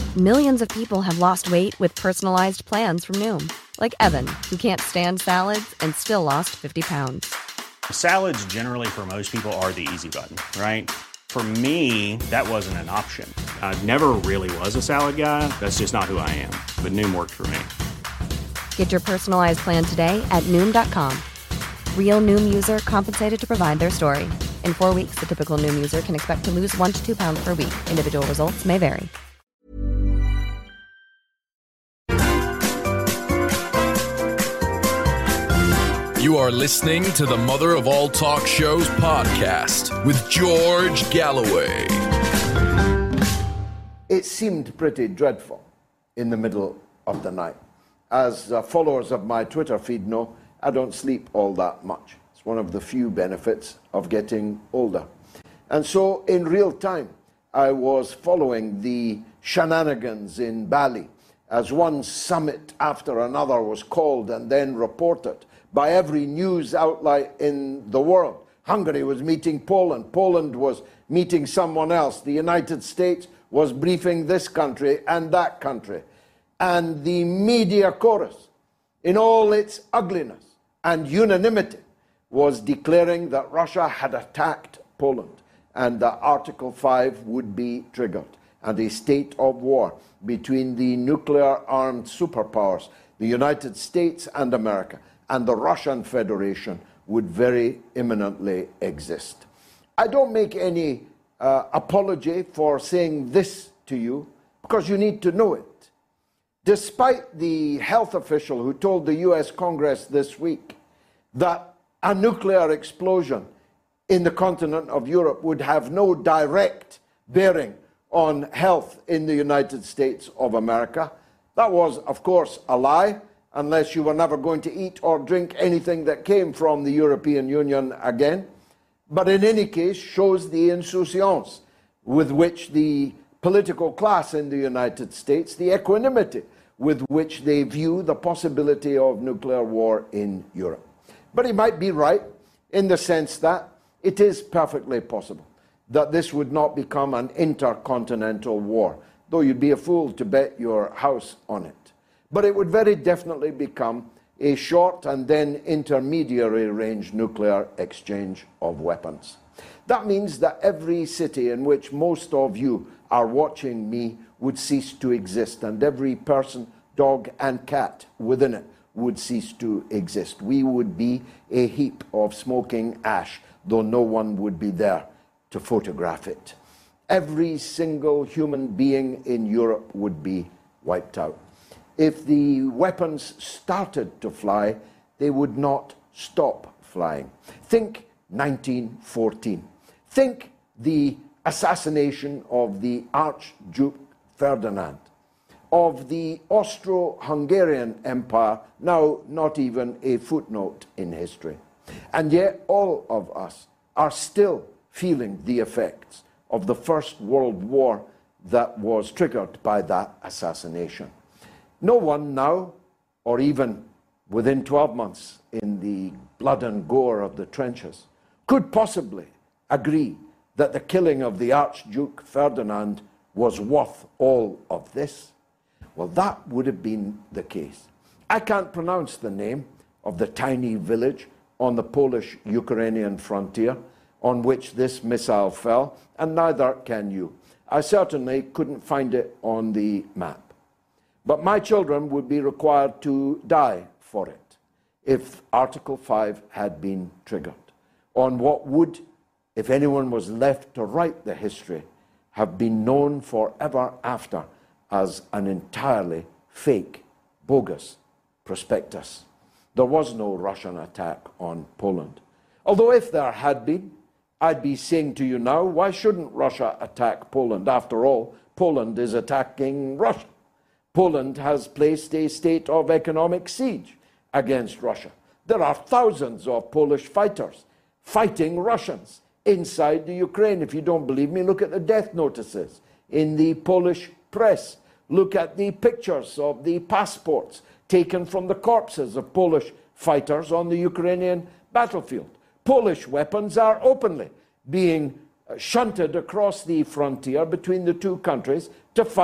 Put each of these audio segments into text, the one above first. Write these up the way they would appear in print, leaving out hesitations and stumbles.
Millions of people have lost weight with personalized plans from Noom. Like Evan, who can't stand salads and still lost 50 pounds. Salads generally for most people are the easy button, right? For me, that wasn't an option. I never really was a salad guy. That's just not who I am. But Noom worked for me. Get your personalized plan today at Noom.com. Real Noom user compensated to provide their story. In 4 weeks, the typical Noom user can expect to lose 1 to 2 pounds per week. Individual results may vary. You are listening to the Mother of All Talk Shows podcast with George Galloway. It seemed pretty dreadful in the middle of the night. As followers of my Twitter feed know, I don't sleep all that much. It's one of the few benefits of getting older. And so in real time, I was following the shenanigans in Bali as one summit after another was called and then reported by every news outlet in the world. Hungary was meeting Poland. Poland was meeting someone else. The United States was briefing this country and that country. And the media chorus, in all its ugliness and unanimity, was declaring that Russia had attacked Poland and that Article 5 would be triggered and a state of war between the nuclear-armed superpowers, the United States and America, and the Russian Federation would very imminently exist. I don't make any apology for saying this to you because you need to know it. Despite the health official who told the US Congress this week that a nuclear explosion in the continent of Europe would have no direct bearing on health in the United States of America, that was, of course, a lie, unless you were never going to eat or drink anything that came from the European Union again. But in any case, shows the insouciance with which the political class in the United States, the equanimity with which they view the possibility of nuclear war in Europe. But he might be right in the sense that it is perfectly possible that this would not become an intercontinental war, though you'd be a fool to bet your house on it. But it would very definitely become a short and then intermediary range nuclear exchange of weapons. That means that every city in which most of you are watching me would cease to exist, and every person, dog and cat within it would cease to exist. We would be a heap of smoking ash, though no one would be there to photograph it. Every single human being in Europe would be wiped out. If the weapons started to fly, they would not stop flying. Think 1914. Think the assassination of the Archduke Ferdinand, of the Austro-Hungarian Empire, now not even a footnote in history. And yet all of us are still feeling the effects of the First World War that was triggered by that assassination. No one now, or even within 12 months in the blood and gore of the trenches, could possibly agree that the killing of the Archduke Ferdinand was worth all of this. Well, that would have been the case. I can't pronounce the name of the tiny village on the Polish-Ukrainian frontier on which this missile fell, and neither can you. I certainly couldn't find it on the map. But my children would be required to die for it if Article 5 had been triggered, on what would, if anyone was left to write the history, have been known forever after as an entirely fake, bogus prospectus. There was no Russian attack on Poland. Although if there had been, I'd be saying to you now, why shouldn't Russia attack Poland? After all, Poland is attacking Russia. Poland has placed a state of economic siege against Russia. There are thousands of Polish fighters fighting Russians inside the Ukraine. If you don't believe me, look at the death notices in the Polish press. Look at the pictures of the passports taken from the corpses of Polish fighters on the Ukrainian battlefield. Polish weapons are openly being shunted across the frontier between the two countries to fight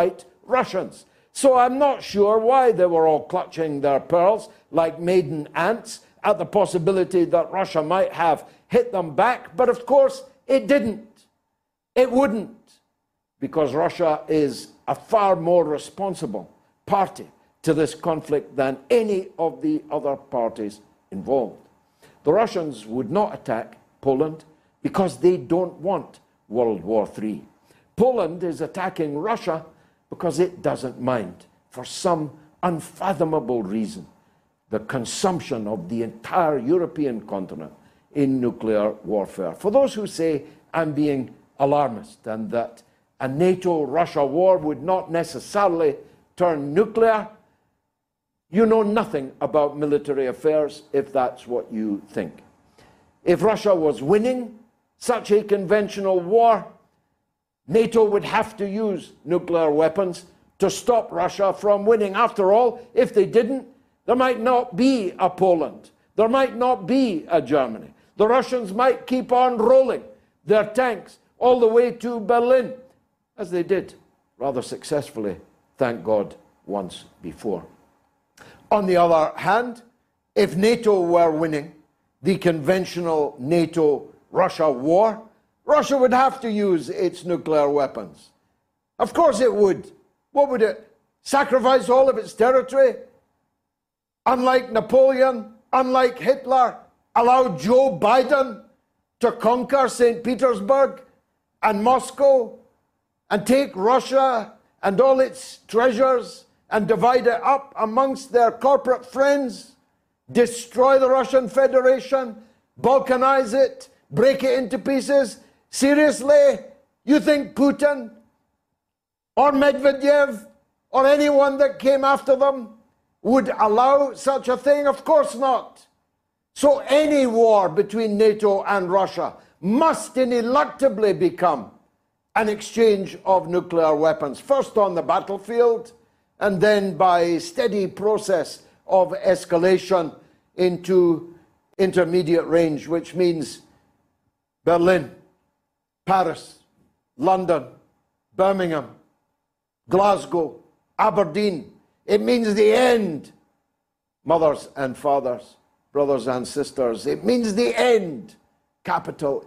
Russians. So I'm not sure why they were all clutching their pearls like maiden ants at the possibility that Russia might have hit them back. But of course, it didn't. It wouldn't, because Russia is a far more responsible party to this conflict than any of the other parties involved. The Russians would not attack Poland because they don't want World War III. Poland is attacking Russia because it doesn't mind, for some unfathomable reason, the consumption of the entire European continent in nuclear warfare. For those who say I'm being alarmist and that a NATO-Russia war would not necessarily turn nuclear, you know nothing about military affairs if that's what you think. If Russia was winning such a conventional war, NATO would have to use nuclear weapons to stop Russia from winning. After all, if they didn't, there might not be a Poland. There might not be a Germany. The Russians might keep on rolling their tanks all the way to Berlin, as they did rather successfully, thank God, once before. On the other hand, if NATO were winning the conventional NATO-Russia war, Russia would have to use its nuclear weapons. Of course it would. What would it? Sacrifice all of its territory? Unlike Napoleon, unlike Hitler, allow Joe Biden to conquer St. Petersburg and Moscow and take Russia and all its treasures and divide it up amongst their corporate friends, destroy the Russian Federation, balkanize it, break it into pieces? Seriously? You think Putin or Medvedev or anyone that came after them would allow such a thing? Of course not. So any war between NATO and Russia must ineluctably become an exchange of nuclear weapons, first on the battlefield and then by a steady process of escalation into intermediate range, which means Berlin, Paris, London, Birmingham, Glasgow, Aberdeen. It means the end, mothers and fathers, brothers and sisters. It means the end, capital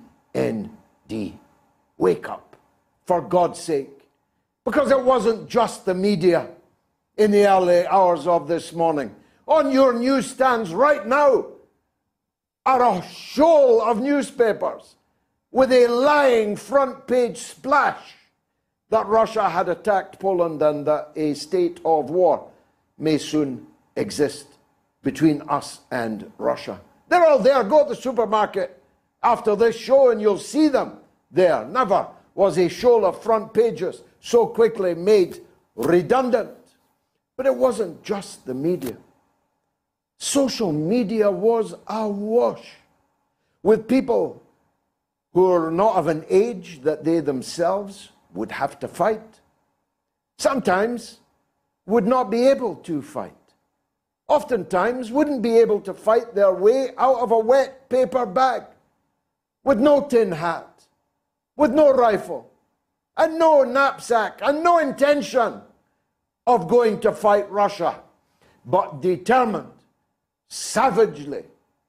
E-N-D. Wake up, for God's sake. Because it wasn't just the media in the early hours of this morning. On your newsstands right now are a shoal of newspapers with a lying front page splash that Russia had attacked Poland and that a state of war may soon exist between us and Russia. They're all there. Go to the supermarket after this show and you'll see them there. Never was a shoal of front pages so quickly made redundant. But it wasn't just the media. Social media was awash with people who are not of an age that they themselves would have to fight. Sometimes would not be able to fight. Oftentimes wouldn't be able to fight their way out of a wet paper bag with no tin hat, with no rifle, and no knapsack, and no intention of going to fight Russia, but determined, savagely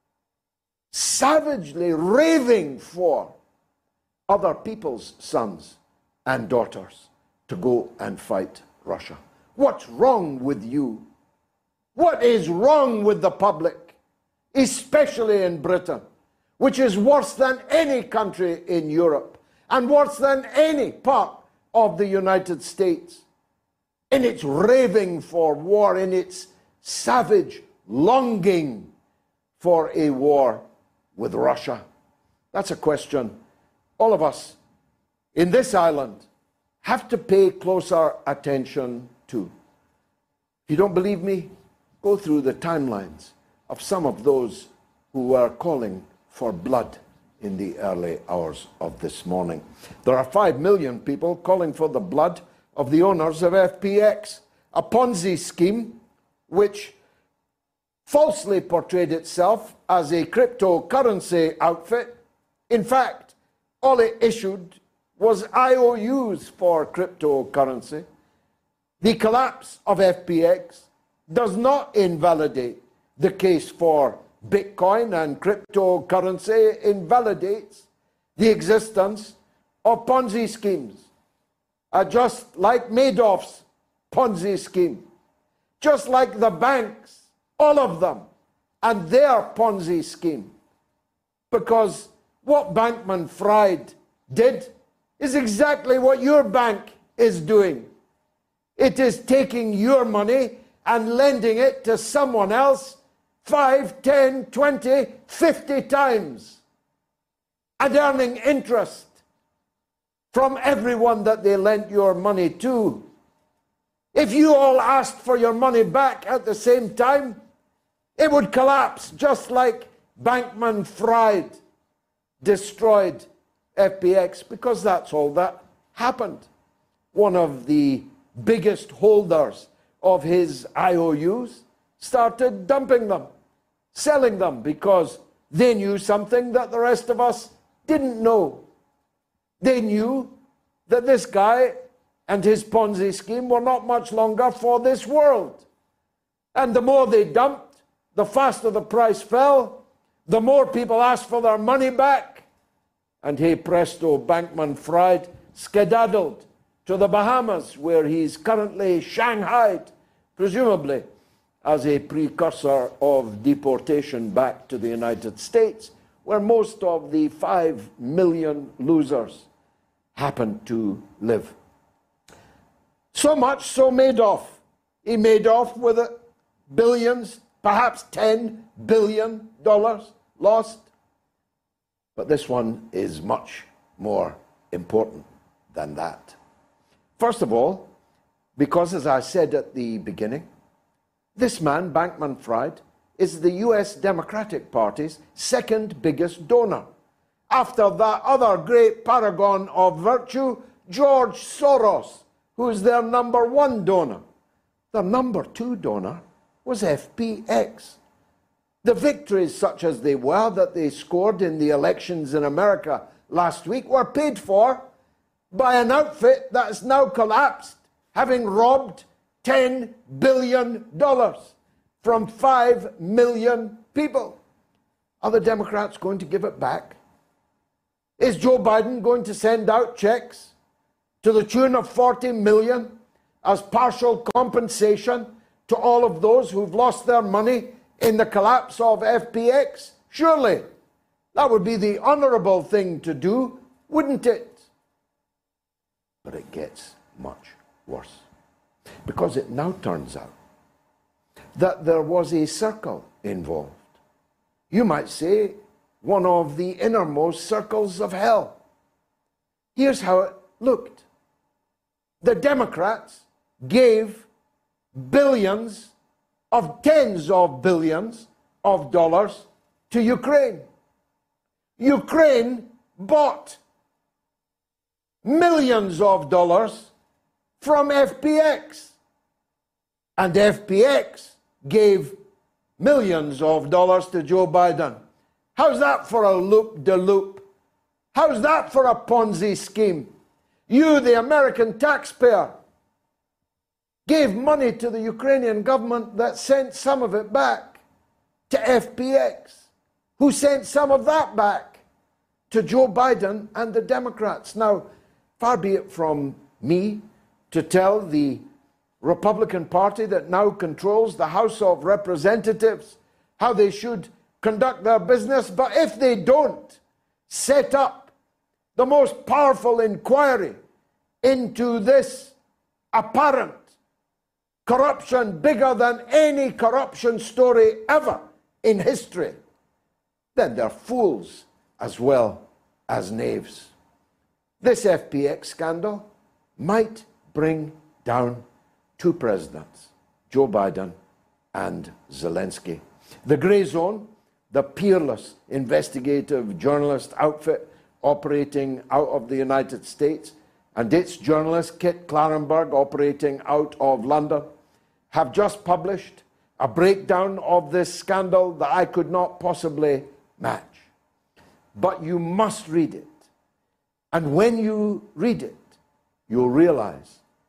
raving for other people's sons and daughters to go and fight Russia. What's wrong with you? What is wrong with the public, especially in Britain, which is worse than any country in Europe and worse than any part of the United States, in its raving for war, in its savage longing for a war with Russia? That's a question all of us in this island have to pay closer attention to. If you don't believe me, go through the timelines of some of those who were calling for blood in the early hours of this morning. There are 5 million people calling for the blood of the owners of FPX, a Ponzi scheme which falsely portrayed itself as a cryptocurrency outfit. In fact, all it issued was IOUs for cryptocurrency. The collapse of FPX does not invalidate the case for Bitcoin and cryptocurrency. It invalidates the existence of Ponzi schemes, just like Madoff's Ponzi scheme, just like the banks, all of them, and their Ponzi scheme. Because what Bankman-Fried did is exactly what your bank is doing. It is taking your money and lending it to someone else 5, 10, 20, 50 times and earning interest from everyone that they lent your money to. If you all asked for your money back at the same time, it would collapse just like Bankman-Fried destroyed FPX, because that's all that happened. One of the biggest holders of his IOUs started dumping them, selling them, because they knew something that the rest of us didn't know. They knew that this guy and his Ponzi scheme were not much longer for this world. And the more they dumped, the faster the price fell, the more people asked for their money back. And hey presto, Bankman-Fried skedaddled to the Bahamas, where he's currently shanghaied, presumably as a precursor of deportation back to the United States, where most of the 5 million losers happen to live. So much so Madoff. He made off with it, billions, perhaps $10 billion lost. But this one is much more important than that. First of all, because as I said at the beginning, this man, Bankman-Fried, is the US Democratic Party's second biggest donor, after that other great paragon of virtue, George Soros, who is their number one donor. The number two donor was FPX. The victories, such as they were, that they scored in the elections in America last week were paid for by an outfit that has now collapsed, having robbed $10 billion from 5 million people. Are the Democrats going to give it back? Is Joe Biden going to send out checks to the tune of $40 million as partial compensation to all of those who've lost their money in the collapse of FPX? Surely that would be the honorable thing to do, wouldn't it? But it gets much worse, because it now turns out that there was a circle involved. You might say one of the innermost circles of hell. Here's how it looked. The Democrats gave billions of tens of billions of dollars to Ukraine. Ukraine bought millions of dollars from FPX. And FPX gave millions of dollars to Joe Biden. How's that for a loop-de-loop? How's that for a Ponzi scheme? You, the American taxpayer, gave money to the Ukrainian government that sent some of it back to FPX, who sent some of that back to Joe Biden and the Democrats. Now, far be it from me to tell the Republican Party that now controls the House of Representatives how they should conduct their business, but if they don't set up the most powerful inquiry into this apparent corruption, bigger than any corruption story ever in history, then they're fools as well as knaves. This FPX scandal might bring down two presidents, Joe Biden and Zelensky. The Grey Zone, the peerless investigative journalist outfit operating out of the United States, and its journalist Kit Klarenberg operating out of London, have just published a breakdown of this scandal that I could not possibly match. But you must read it. And when you read it, you'll realize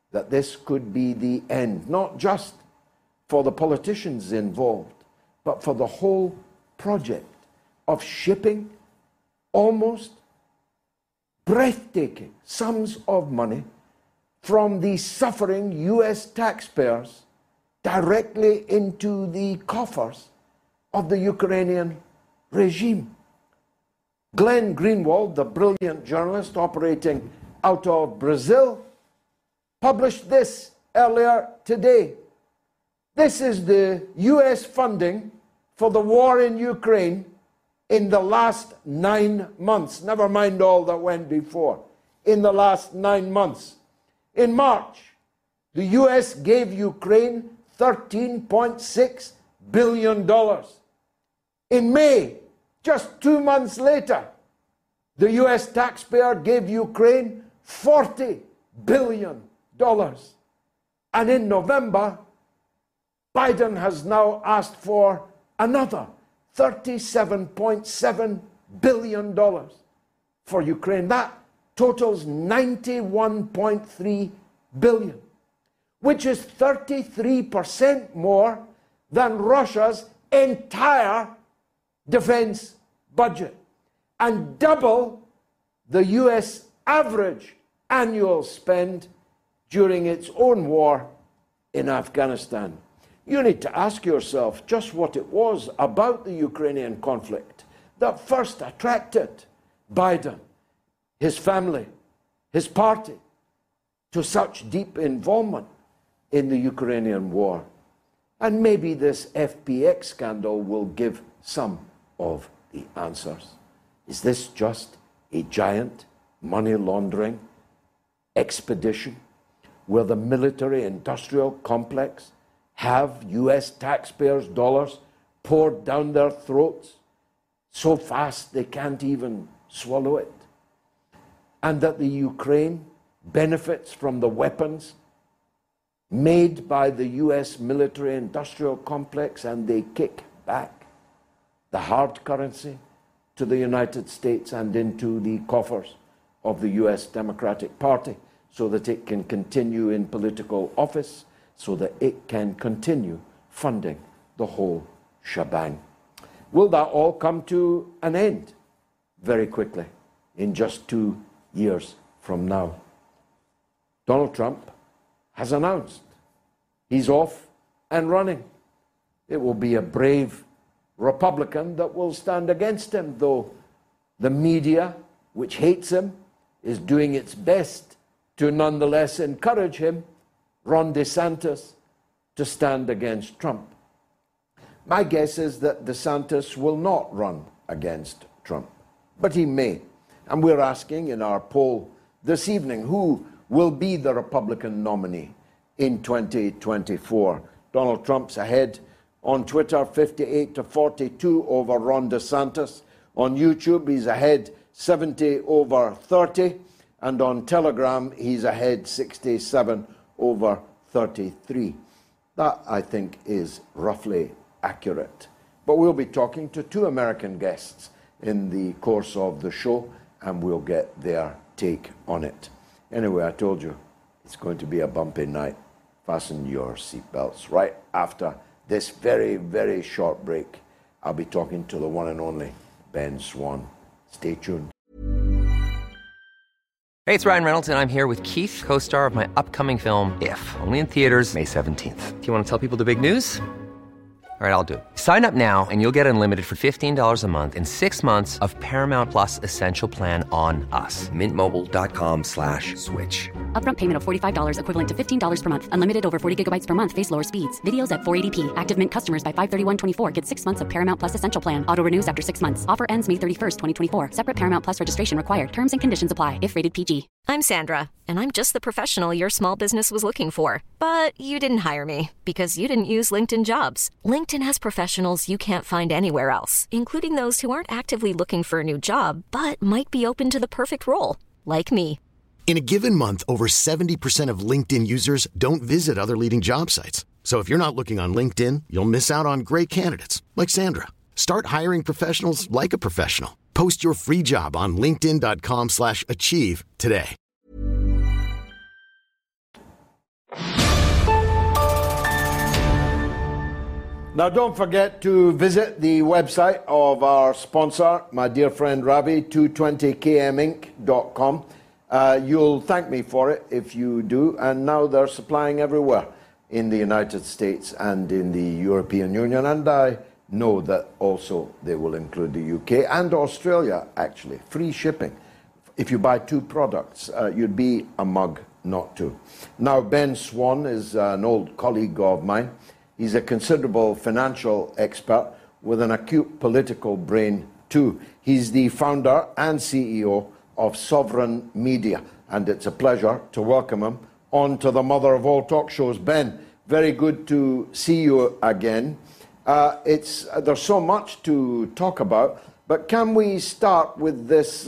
that this could be the end, not just for the politicians involved, but for the whole project of shipping almost breathtaking sums of money from the suffering US taxpayers directly into the coffers of the Ukrainian regime. Glenn Greenwald, the brilliant journalist operating out of Brazil, published this earlier today. This is the US funding for the war in Ukraine in the last 9 months. Never mind all that went before. In the last 9 months. In March, the US gave Ukraine $13.6 billion. In May, just 2 months later, the US taxpayer gave Ukraine $40 billion. And in November, Biden has now asked for another $37.7 billion for Ukraine. That totals $91.3 billion, which is 33% more than Russia's entire defense budget, and double the US average annual spend during its own war in Afghanistan. You need to ask yourself just what it was about the Ukrainian conflict that first attracted Biden, his family, his party, to such deep involvement in the Ukrainian war. And maybe this FPX scandal will give some of the answers. Is this just a giant money laundering expedition where the military-industrial complex have US taxpayers' dollars poured down their throats so fast they can't even swallow it? And that the Ukraine benefits from the weapons made by the US military-industrial complex, and they kick back the hard currency to the United States and into the coffers of the US Democratic Party so that it can continue in political office, so that it can continue funding the whole shebang. Will that all come to an end very quickly, in just 2 years from now? Donald Trump has announced he's off and running. It will be a brave Republican that will stand against him, though the media, which hates him, is doing its best to nonetheless encourage him, Ron DeSantis, to stand against Trump. My guess is that DeSantis will not run against Trump, but he may. And we're asking in our poll this evening, who will be the Republican nominee in 2024? Donald Trump's ahead on Twitter, 58-42 over Ron DeSantis. On YouTube, he's ahead 70-30. And on Telegram, he's ahead 67-33. That, I think, is roughly accurate. But we'll be talking to two American guests in the course of the show, and we'll get their take on it. Anyway, I told you, it's going to be a bumpy night. Fasten your seatbelts. Right after this very, very short break, I'll be talking to the one and only Ben Swan. Stay tuned. Hey, it's Ryan Reynolds, and I'm here with Keith, co-star of my upcoming film, If, only in theaters May 17th. Do you want to tell people the big news? All right, I'll do it. Sign up now and you'll get unlimited for $15 a month and 6 months of Paramount Plus Essential Plan on us. MintMobile.com/switch. Upfront payment of $45 equivalent to $15 per month. Unlimited over 40 gigabytes per month. Face lower speeds. Videos at 480p. Active Mint customers by 531.24 get 6 months of Paramount Plus Essential Plan. Auto renews after 6 months. Offer ends May 31st, 2024. Separate Paramount Plus registration required. Terms and conditions apply if rated PG. I'm Sandra, and I'm just the professional your small business was looking for. But you didn't hire me because you didn't use LinkedIn Jobs. LinkedIn has professionals you can't find anywhere else, including those who aren't actively looking for a new job, but might be open to the perfect role, like me. In a given month, over 70% of LinkedIn users don't visit other leading job sites. So if you're not looking on LinkedIn, you'll miss out on great candidates like Sandra. Start hiring professionals like a professional. Post your free job on linkedin.com/achieve today. Now, don't forget to visit the website of our sponsor, my dear friend Ravi, 220kminc.com. You'll thank me for it if you do. And now they're supplying everywhere in the United States and in the European Union. And I know that also they will include the UK and Australia, actually. Free shipping. If you buy 2 products, you'd be a mug not to. Now, Ben Swan is an old colleague of mine. He's a considerable financial expert with an acute political brain too. He's the founder and CEO of Sovereign Media, and it's a pleasure to welcome him on to the mother of all talk shows. Ben, very good to see you again. There's so much to talk about, but can we start with this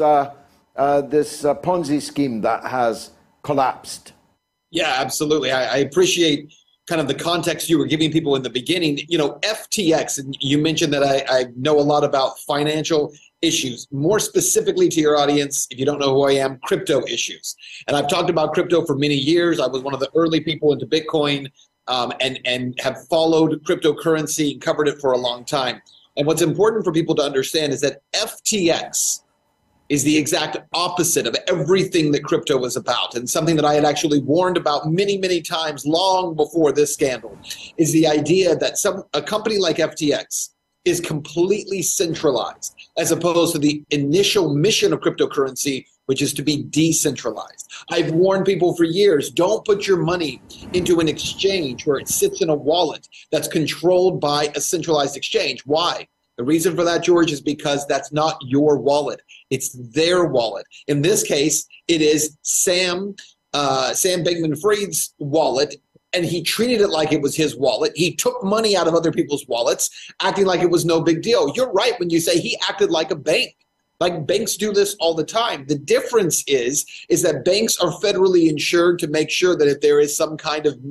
Ponzi scheme that has collapsed? Yeah, absolutely. I appreciate kind of the context you were giving people in the beginning. You know, FTX, and you mentioned that I know a lot about financial issues. More specifically to your audience, if you don't know who I am, crypto issues. And I've talked about crypto for many years. I was one of the early people into Bitcoin and have followed cryptocurrency and covered it for a long time. And what's important for people to understand is that FTX is the exact opposite of everything that crypto was about. And something that I had actually warned about many, many times long before this scandal is the idea that a company like FTX is completely centralized as opposed to the initial mission of cryptocurrency, which is to be decentralized. I've warned people for years, don't put your money into an exchange where it sits in a wallet that's controlled by a centralized exchange. Why? The reason for that, George, is because that's not your wallet. It's their wallet. In this case, it is Sam Bankman-Fried's wallet, and he treated it like it was his wallet. He took money out of other people's wallets, acting like it was no big deal. You're right when you say he acted like a bank. Like banks do this all the time. The difference is that banks are federally insured to make sure that if there is some kind of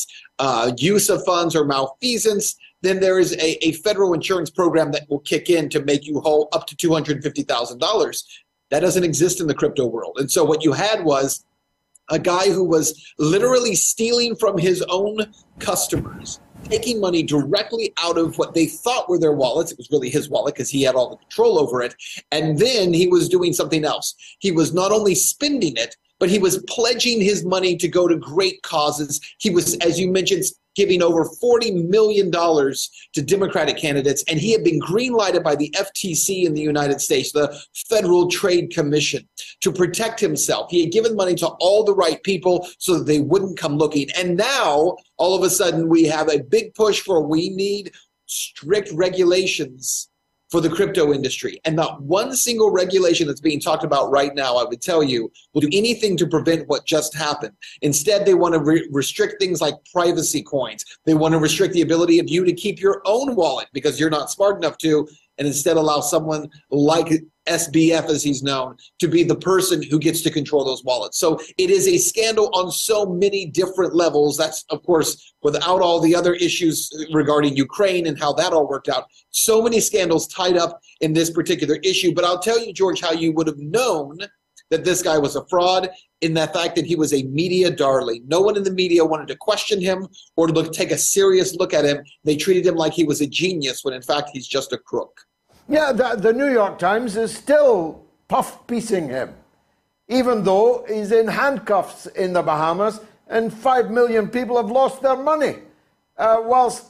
misuse of funds or malfeasance, then there is a federal insurance program that will kick in to make you whole up to $250,000. That doesn't exist in the crypto world. And so what you had was a guy who was literally stealing from his own customers, taking money directly out of what they thought were their wallets. It was really his wallet because he had all the control over it. And then he was doing something else. He was not only spending it, but he was pledging his money to go to great causes. He was, as you mentioned, giving over $40 million to Democratic candidates, and he had been green-lighted by the FTC in the United States, the Federal Trade Commission, to protect himself. He had given money to all the right people so that they wouldn't come looking. And now, all of a sudden, we have a big push for we need strict regulations for the crypto industry. And not one single regulation that's being talked about right now, I would tell you, will do anything to prevent what just happened. Instead, they want to restrict things like privacy coins. They want to restrict the ability of you to keep your own wallet because you're not smart enough to, and instead allow someone like SBF, as he's known, to be the person who gets to control those wallets. So it is a scandal on so many different levels. That's, of course, without all the other issues regarding Ukraine and how that all worked out. So many scandals tied up in this particular issue. But I'll tell you, George, how you would have known that this guy was a fraud in the fact that he was a media darling. No one in the media wanted to question him or to take a serious look at him. They treated him like he was a genius when, in fact, he's just a crook. Yeah, the New York Times is still puff-piecing him, even though he's in handcuffs in the Bahamas and 5 million people have lost their money, whilst,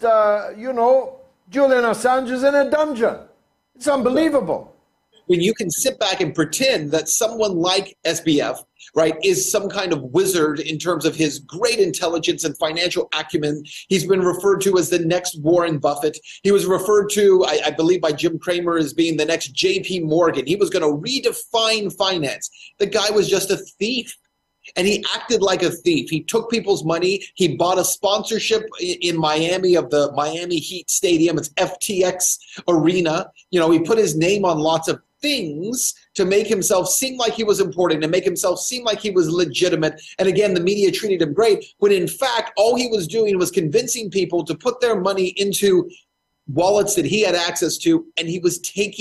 Julian Assange is in a dungeon. It's unbelievable. When you can sit back and pretend that someone like SBF, right, is some kind of wizard in terms of his great intelligence and financial acumen. He's been referred to as the next Warren Buffett. He was referred to, I believe, by Jim Cramer as being the next JP Morgan. He was going to redefine finance. The guy was just a thief. And he acted like a thief. He took people's money. He bought a sponsorship in Miami of the Miami Heat Stadium. It's FTX Arena. He put his name on lots of things to make himself seem like he was important, to make himself seem like he was legitimate. And again, the media treated him great, when in fact, all he was doing was convincing people to put their money into wallets that he had access to, and he was taking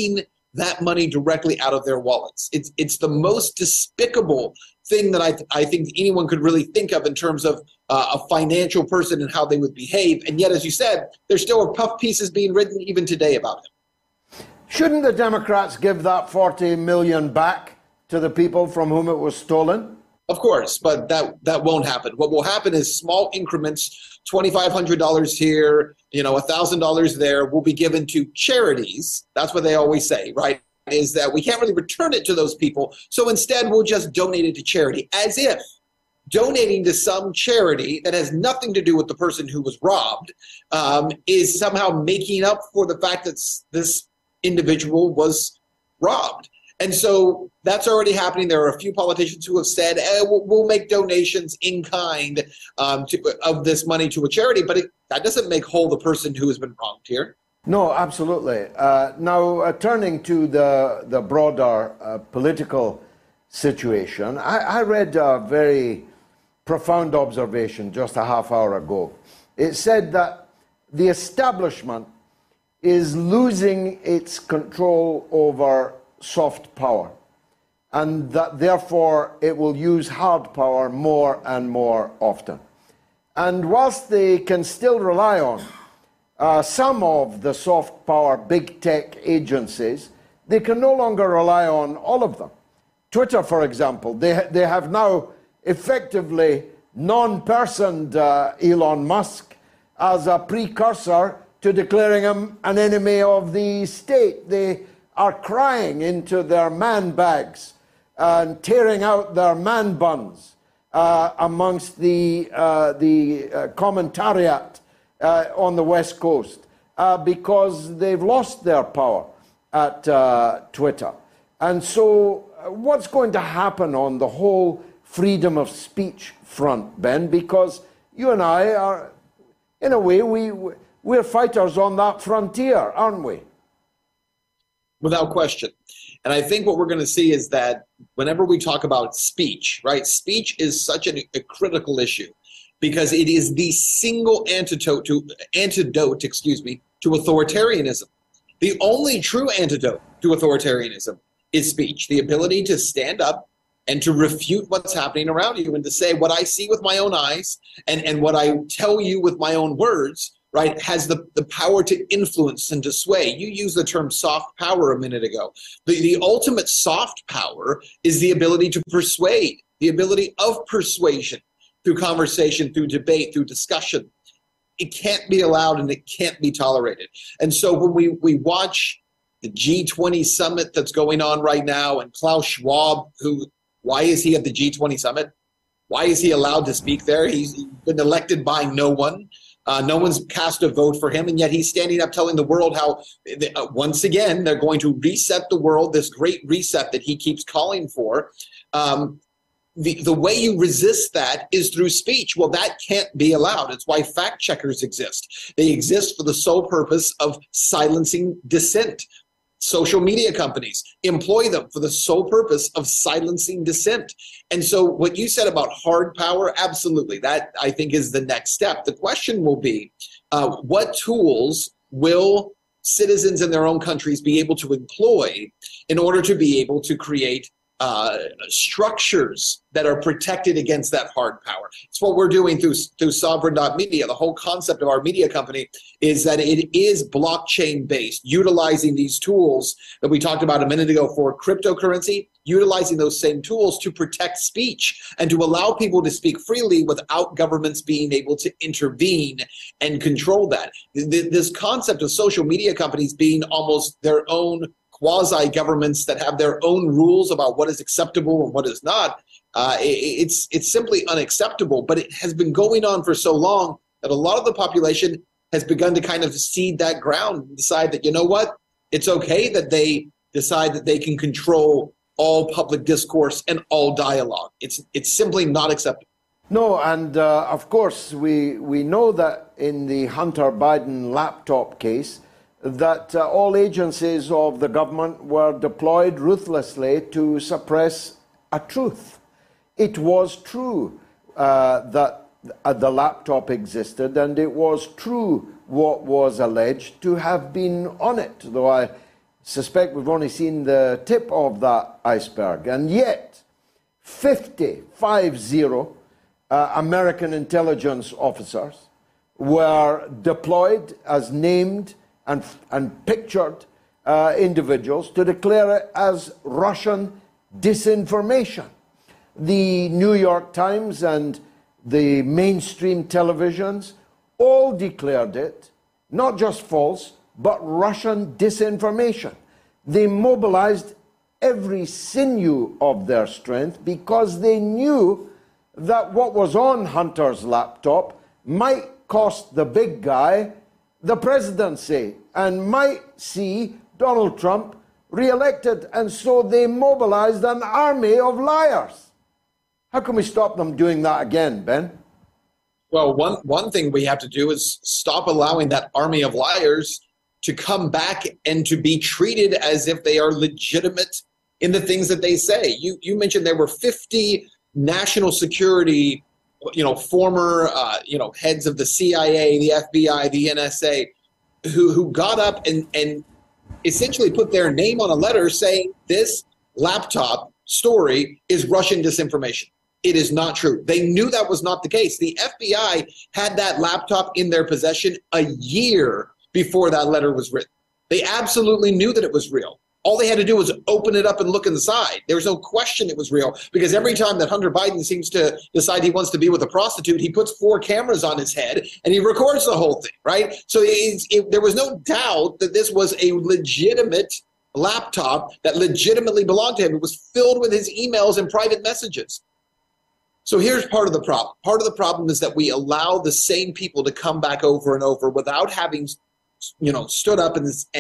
that money directly out of their wallets. It's the most despicable thing that I think anyone could really think of in terms of a financial person and how they would behave. And yet, as you said, there's still a puff pieces being written even today about him. Shouldn't the Democrats give that $40 million back to the people from whom it was stolen? Of course, but that won't happen. What will happen is small increments, $2,500 here, $1,000 there, will be given to charities. That's what they always say, right? Is that we can't really return it to those people. So instead, we'll just donate it to charity, as if donating to some charity that has nothing to do with the person who was robbed is somehow making up for the fact that this individual was robbed. And so that's already happening. There are a few politicians who have said, we'll make donations in kind of this money to a charity, but that doesn't make whole the person who has been wronged here. No, absolutely. Now, turning to the broader political situation, I read a very profound observation just a half hour ago. It said that the establishment is losing its control over soft power, and that therefore it will use hard power more and more often. And whilst they can still rely on some of the soft power big tech agencies, they can no longer rely on all of them. Twitter, for example, they have now effectively non-personed Elon Musk as a precursor to declaring him an enemy of the state. They are crying into their man bags and tearing out their man buns amongst the commentariat on the West Coast because they've lost their power at Twitter. And so what's going to happen on the whole freedom of speech front, Ben? Because you and I are, in a way, we're fighters on that frontier, aren't we? Without question. And I think what we're going to see is that whenever we talk about speech, right, speech is such a critical issue because it is the single antidote to authoritarianism. The only true antidote to authoritarianism is speech, the ability to stand up and to refute what's happening around you and to say what I see with my own eyes and what I tell you with my own words, right, has the power to influence and to sway. You used the term soft power a minute ago. The ultimate soft power is the ability to persuade, the ability of persuasion through conversation, through debate, through discussion. It can't be allowed and it can't be tolerated. And so when we watch the G20 summit that's going on right now and Klaus Schwab, why is he at the G20 summit? Why is he allowed to speak there? He's been elected by no one. No one's cast a vote for him, and yet he's standing up telling the world how, once again, they're going to reset the world, this great reset that he keeps calling for. The way you resist that is through speech. Well, that can't be allowed. It's why fact checkers exist. They exist for the sole purpose of silencing dissent. Social media companies employ them for the sole purpose of silencing dissent. And so what you said about hard power, absolutely, that I think is the next step. The question will be, what tools will citizens in their own countries be able to employ in order to be able to create structures that are protected against that hard power? It's what we're doing through Sovereign.media. The whole concept of our media company is that it is blockchain based, utilizing these tools that we talked about a minute ago for cryptocurrency, utilizing those same tools to protect speech and to allow people to speak freely without governments being able to intervene and control that. This concept of social media companies being almost their own quasi-governments that have their own rules about what is acceptable and what is not, it's simply unacceptable. But it has been going on for so long that a lot of the population has begun to kind of cede that ground and decide that, you know what, it's okay that they decide that they can control all public discourse and all dialogue. It's simply not acceptable. No, and of course, we know that in the Hunter Biden laptop case, that all agencies of the government were deployed ruthlessly to suppress a truth. It was true that the laptop existed, and it was true what was alleged to have been on it, though I suspect we've only seen the tip of that iceberg. And yet, 50 American intelligence officers were deployed as named and pictured individuals to declare it as Russian disinformation. The New York Times and the mainstream televisions all declared it not just false, but Russian disinformation. They mobilized every sinew of their strength because they knew that what was on Hunter's laptop might cost the big guy the presidency and might see Donald Trump re-elected. And so they mobilized an army of liars. How can we stop them doing that again, Ben? Well, one thing we have to do is stop allowing that army of liars to come back and to be treated as if they are legitimate in the things that they say. You mentioned there were 50 national security, former, heads of the CIA, the FBI, the NSA, who got up and essentially put their name on a letter saying this laptop story is Russian disinformation. It is not true. They knew that was not the case. The FBI had that laptop in their possession a year before that letter was written. They absolutely knew that it was real. All they had to do was open it up and look inside. There was no question it was real, because every time that Hunter Biden seems to decide he wants to be with a prostitute, he puts 4 cameras on his head and he records the whole thing, right? So there was no doubt that this was a legitimate laptop that legitimately belonged to him. It was filled with his emails and private messages. So here's part of the problem. Part of the problem is that we allow the same people to come back over and over without having, stood up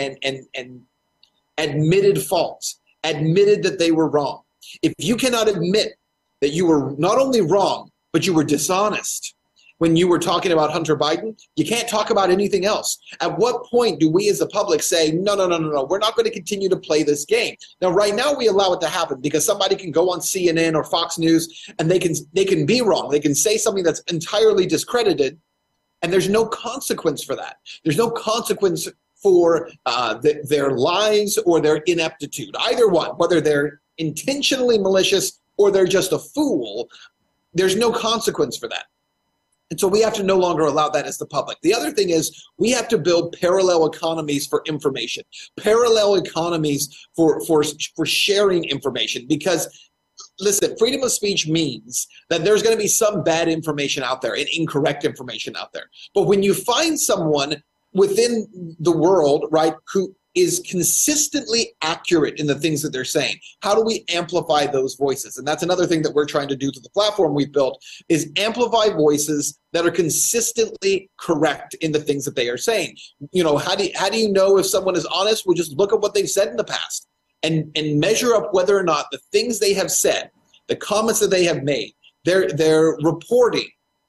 and admitted faults, admitted that they were wrong. If you cannot admit that you were not only wrong, but you were dishonest when you were talking about Hunter Biden, you can't talk about anything else. At what point do we as the public say, no, we're not going to continue to play this game? Now, right now we allow it to happen because somebody can go on CNN or Fox News and they can be wrong. They can say something that's entirely discredited, and there's no consequence for that. There's no consequence for their lies or their ineptitude. Either one, whether they're intentionally malicious or they're just a fool, there's no consequence for that. And so we have to no longer allow that as the public. The other thing is we have to build parallel economies for information, parallel economies for sharing information, because listen, freedom of speech means that there's going to be some bad information out there and incorrect information out there. But when you find someone within the world, right, who is consistently accurate in the things that they're saying, how do we amplify those voices? And that's another thing that we're trying to do to the platform we've built, is amplify voices that are consistently correct in the things that they are saying. How do you know if someone is honest? Well, just look at what they've said in the past and measure up whether or not the things they have said, the comments that they have made, their reporting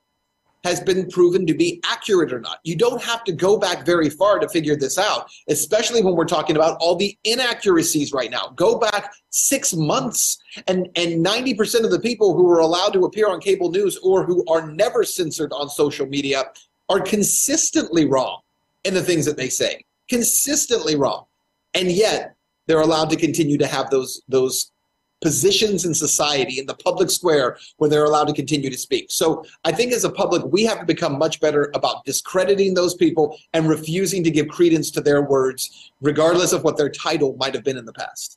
has been proven to be accurate or not. You don't have to go back very far to figure this out, especially when we're talking about all the inaccuracies right now. Go back 6 months and 90% of the people who are allowed to appear on cable news or who are never censored on social media are consistently wrong in the things that they say, consistently wrong. And yet they're allowed to continue to have those positions in society, in the public square, where they're allowed to continue to speak. So I think as a public, we have to become much better about discrediting those people and refusing to give credence to their words, regardless of what their title might have been in the past.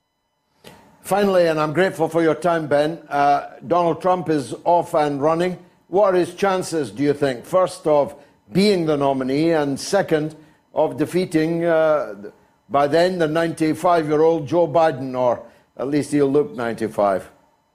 Finally, and I'm grateful for your time, Ben, Donald Trump is off and running. What are his chances, do you think, first of being the nominee, and second of defeating, by then, the 95-year-old Joe Biden, or at least he'll look 95?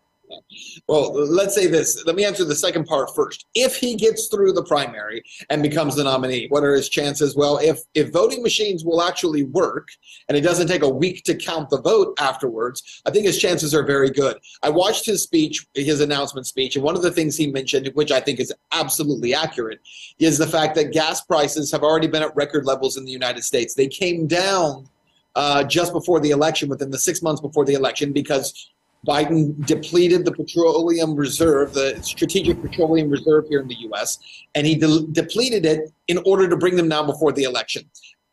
Well, let's say this. Let me answer the second part first. If he gets through the primary and becomes the nominee, what are his chances? Well, if voting machines will actually work and it doesn't take a week to count the vote afterwards, I think his chances are very good. I watched his speech, his announcement speech, and one of the things he mentioned, which I think is absolutely accurate, is the fact that gas prices have already been at record levels in the United States. They came down just before the election, within the 6 months before the election, because Biden depleted the petroleum reserve, the strategic petroleum reserve here in the U.S., and he depleted it in order to bring them down before the election.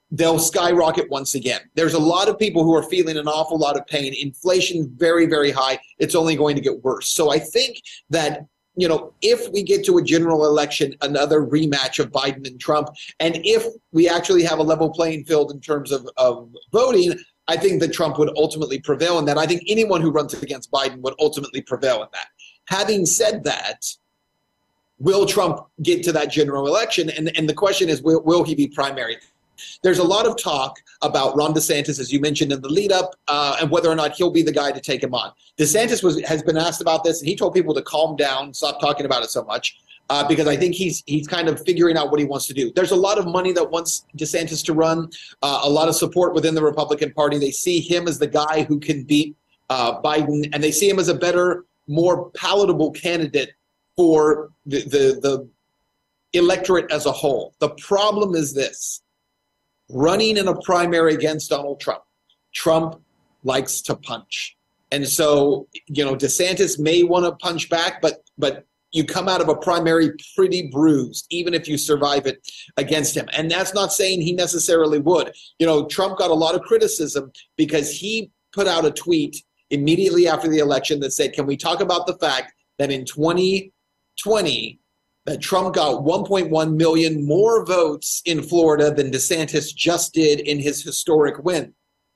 they'll skyrocket once again. There's a lot of people who are feeling an awful lot of pain. Inflation very, very high. It's only going to get worse. So I think that, if we get to a general election, another rematch of Biden and Trump, and if we actually have a level playing field in terms of voting, I think that Trump would ultimately prevail in that. I think anyone who runs against Biden would ultimately prevail in that. Having said that, will Trump get to that general election? And the question is, will he be primary? There's a lot of talk about Ron DeSantis, as you mentioned in the lead up, and whether or not he'll be the guy to take him on. DeSantis has been asked about this, and he told people to calm down, stop talking about it so much, because I think he's kind of figuring out what he wants to do. There's a lot of money that wants DeSantis to run, a lot of support within the Republican Party. They see him as the guy who can beat Biden, and they see him as a better, more palatable candidate for the electorate as a whole. The problem is this. Running in a primary against Donald Trump, Trump likes to punch. And so, DeSantis may want to punch back, but you come out of a primary pretty bruised, even if you survive it against him. And that's not saying he necessarily would. Trump got a lot of criticism because he put out a tweet immediately after the election that said, can we talk about the fact that in 2020, that Trump got 1.1 million more votes in Florida than DeSantis just did in his historic win.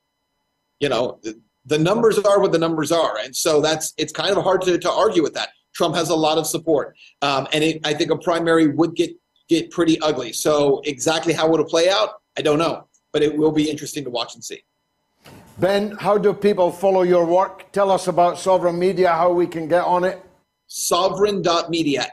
The numbers are what the numbers are. And so it's kind of hard to argue with that. Trump has a lot of support. I think a primary would get pretty ugly. So exactly how it'll play out, I don't know. But it will be interesting to watch and see. Ben, how do people follow your work? Tell us about Sovereign Media, how we can get on it. Sovereign.media,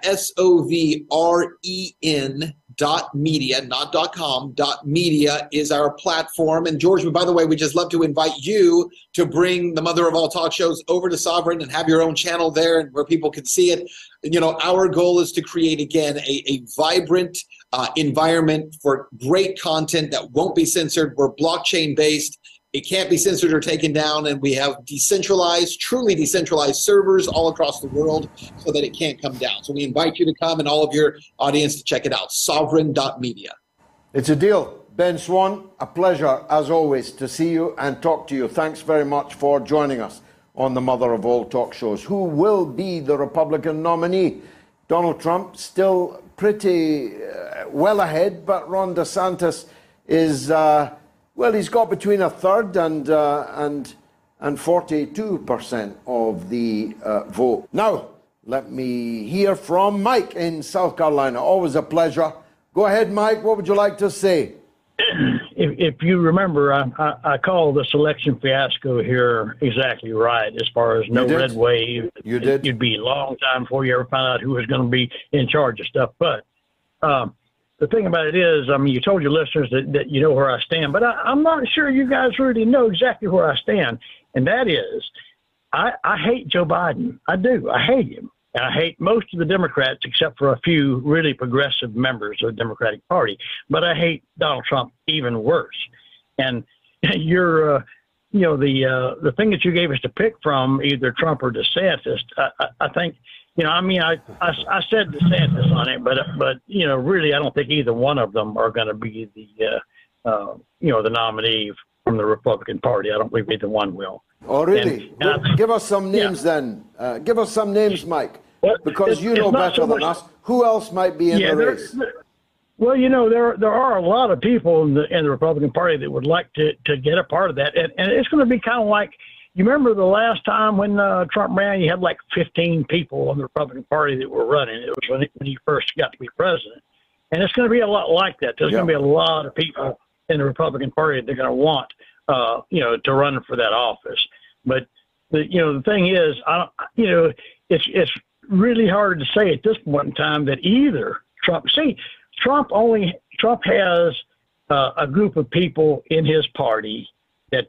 SOVREN.media, not .com, .media is our platform. And George, by the way, we just love to invite you to bring the mother of all talk shows over to Sovereign and have your own channel there and where people can see it. Our goal is to create, again, a vibrant environment for great content that won't be censored. We're blockchain based. It can't be censored or taken down, and we have truly decentralized servers all across the world so that it can't come down. So we invite you to come and all of your audience to check it out, sovereign.media. It's a deal. Ben Swann, a pleasure, as always, to see you and talk to you. Thanks very much for joining us on the mother of all talk shows. Who will be the Republican nominee? Donald Trump still pretty well ahead, but Ron DeSantis is... he's got between a third and 42% of the vote. Now, let me hear from Mike in South Carolina. Always a pleasure. Go ahead, Mike. What would you like to say? If you remember, I called this election fiasco here exactly right as far as no red wave. You did. It'd be a long time before you ever found out who was going to be in charge of stuff. But the thing about it is, you told your listeners that you know where I stand, but I'm not sure you guys really know exactly where I stand. And that is, I hate Joe Biden. I do. I hate him. And I hate most of the Democrats except for a few really progressive members of the Democratic Party. But I hate Donald Trump even worse. And the thing that you gave us to pick from, either Trump or DeSantis, I think, I said DeSantis on it, but really, I don't think either one of them are going to be the nominee from the Republican Party. I don't believe either one will. Oh, really? Give us some names then. Give us some names, Mike, because you know better than us. Who else might be in the race? Well, there are a lot of people in the Republican Party that would like to get a part of that, and it's going to be kind of like. You remember the last time when Trump ran, you had like 15 people on the Republican Party that were running. It was when he first got to be president. And it's going to be a lot like that. There's going to be a lot of people in the Republican Party that are going to want, to run for that office. But, the thing is, it's really hard to say at this point in time that either Trump has a group of people in his party that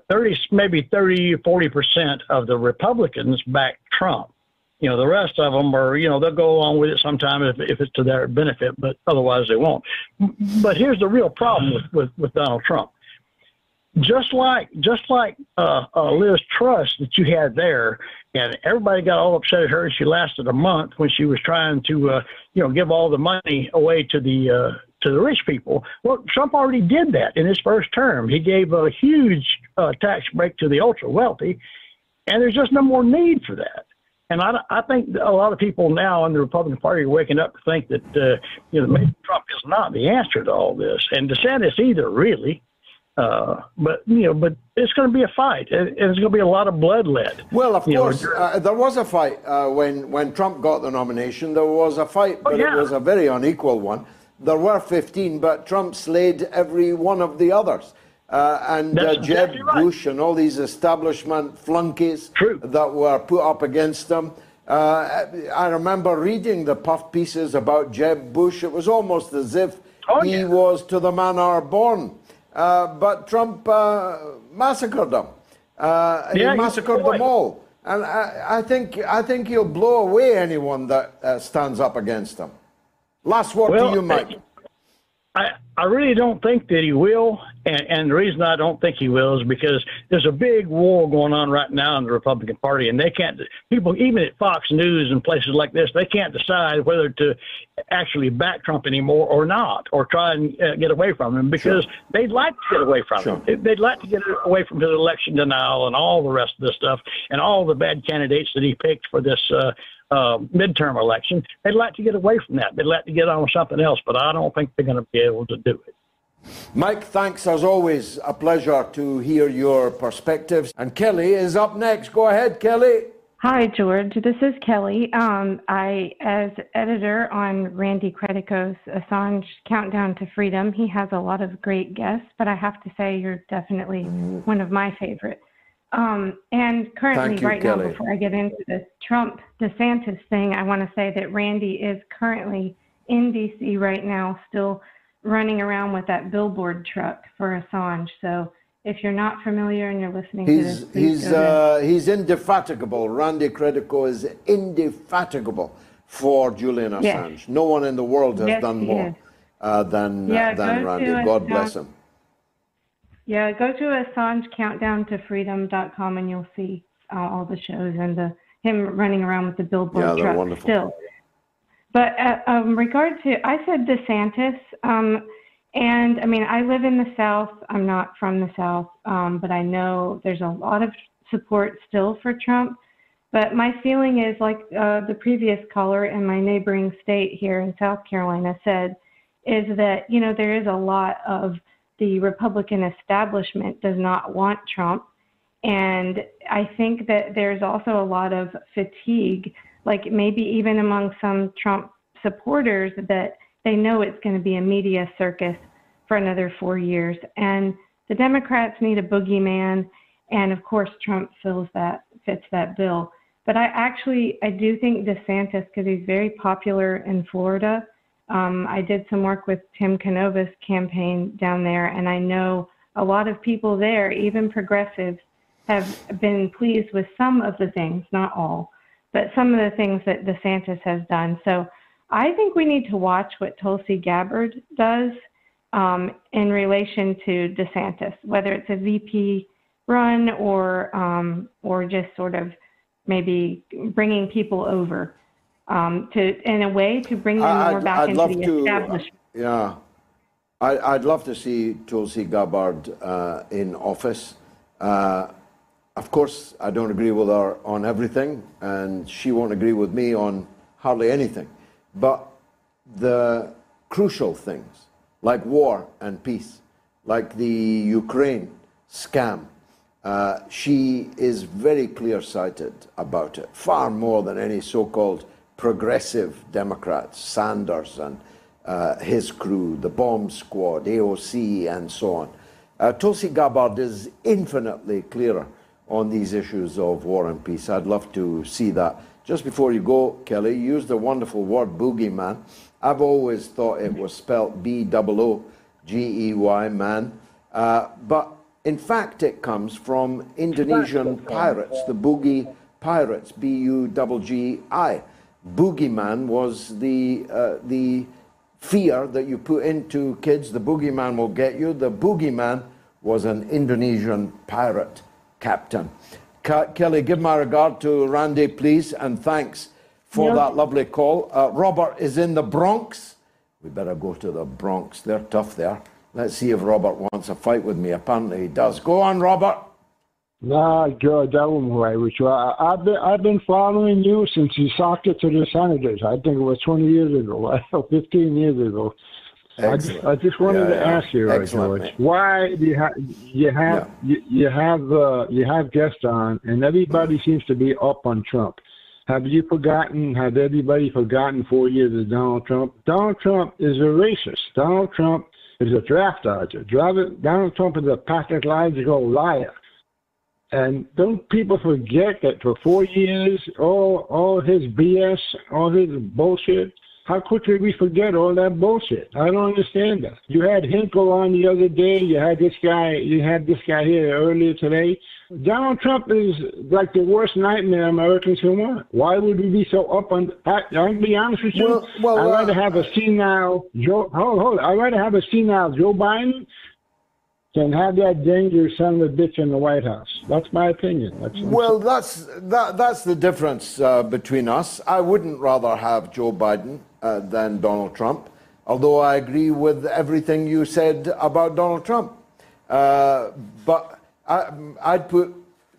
30-40% of the Republicans back Trump. The rest of them are, they'll go along with it sometime if it's to their benefit, but otherwise they won't. But here's the real problem with Donald Trump. Just like Liz Truss that you had there, and everybody got all upset at her. She lasted a month when she was trying to, give all the money away to the to the rich people. Well, Trump already did that in his first term. He gave a huge tax break to the ultra wealthy, and there's just no more need for that. And I think a lot of people now in the Republican Party are waking up to think that maybe Trump is not the answer to all this, and DeSantis either, really. But it's going to be a fight, and there's going to be a lot of bloodlet. Well, of course, there was a fight when Trump got the nomination. There was a fight, but it was a very unequal one. There were 15, but Trump slayed every one of the others. And Jeb Bush and all these establishment flunkies that were put up against him. I remember reading the puff pieces about Jeb Bush. It was almost as if he was to the manner born. But Trump massacred them. He massacred them all. And I think he'll blow away anyone that stands up against him. Last word to you, Mike. I really don't think that he will, and the reason I don't think he will is because there's a big war going on right now in the Republican Party, and they can't, people, even at Fox News and places like this, they can't decide whether to actually back Trump anymore or not, or try and get away from him, because they'd like to get away from him. They'd like to get away from his election denial and all the rest of this stuff, and all the bad candidates that he picked for this midterm election. They'd like to get away from that. They'd like to get on with something else, but I don't think they're going to be able to do it. Mike, thanks as always. A pleasure to hear your perspectives. And Kelly is up next. Go ahead, Kelly. Hi, George. This is Kelly. As editor on Randy Credico's Assange Countdown to Freedom, he has a lot of great guests, but I have to say you're definitely one of my favorites. And currently, right now, before I get into this Trump-DeSantis thing, I want to say that Randy is currently in D.C. right now, still running around with that billboard truck for Assange. So if you're not familiar and you're listening to this, he's indefatigable. Randy Credico is indefatigable for Julian Assange. Yes. No one in the world has done more than Randy. God bless him. Yeah, go to AssangeCountdownToFreedom.com and you'll see all the shows and him running around with the billboard truck wonderful. Still. But regard to, I said DeSantis, and I mean, I live in the South. I'm not from the South, but I know there's a lot of support still for Trump. But my feeling is like the previous caller in my neighboring state here in South Carolina said, is that, there is a lot of the Republican establishment does not want Trump. And I think that there's also a lot of fatigue, like maybe even among some Trump supporters, that they know it's going to be a media circus for another 4 years. And the Democrats need a boogeyman. And of course, Trump fits that bill. But I do think DeSantis, because he's very popular in Florida. I did some work with Tim Canova's campaign down there, and I know a lot of people there, even progressives, have been pleased with some of the things, not all, but some of the things that DeSantis has done. So I think we need to watch what Tulsi Gabbard does in relation to DeSantis, whether it's a VP run or just sort of maybe bringing people over. In a way to bring them more back into the establishment. I'd love to see Tulsi Gabbard in office. Of course, I don't agree with her on everything, and she won't agree with me on hardly anything. But the crucial things, like war and peace, like the Ukraine scam, she is very clear-sighted about it, far more than any so-called progressive Democrats, Sanders and his crew, the bomb squad, AOC, and so on. Tulsi Gabbard is infinitely clearer on these issues of war and peace. I'd love to see that. Just before you go, Kelly, you used the wonderful word boogeyman. I've always thought it was spelled B-O-O-G-E-Y, man. But in fact, it comes from Indonesian pirates, the boogie pirates, B-U-G-G-I. Boogeyman was the fear that you put into kids. The boogeyman will get you. The boogeyman was an Indonesian pirate captain. Kelly, give my regard to Randy, please, and thanks for that lovely call. Robert is in the Bronx. We better go to the Bronx. They're tough there. Let's see if Robert wants a fight with me. Apparently he does. Go on, Robert. Nah, George, I won't fight with you. I've been following you since you socked it to the Senators. I think it was 20 years ago, 15 years ago. I just wanted to ask you, George, why do you have guests on, and everybody seems to be up on Trump? Have everybody forgotten 4 years of Donald Trump? Donald Trump is a racist. Donald Trump is a draft dodger. Donald Trump is a pathological liar. And don't people forget that for 4 years, all his BS, all his bullshit, how quickly we forget all that bullshit? I don't understand that. You had Hinkle on the other day. You had this guy here earlier today. Donald Trump is like the worst nightmare Americans can want. Why would we be so up on? I'll be honest with you. I'd rather have a senile Joe. I'd rather have a senile Joe Biden than have that dangerous son of a bitch in the White House. That's my opinion. That's the difference between us. I wouldn't rather have Joe Biden than Donald Trump, although I agree with everything you said about Donald Trump. But I'd put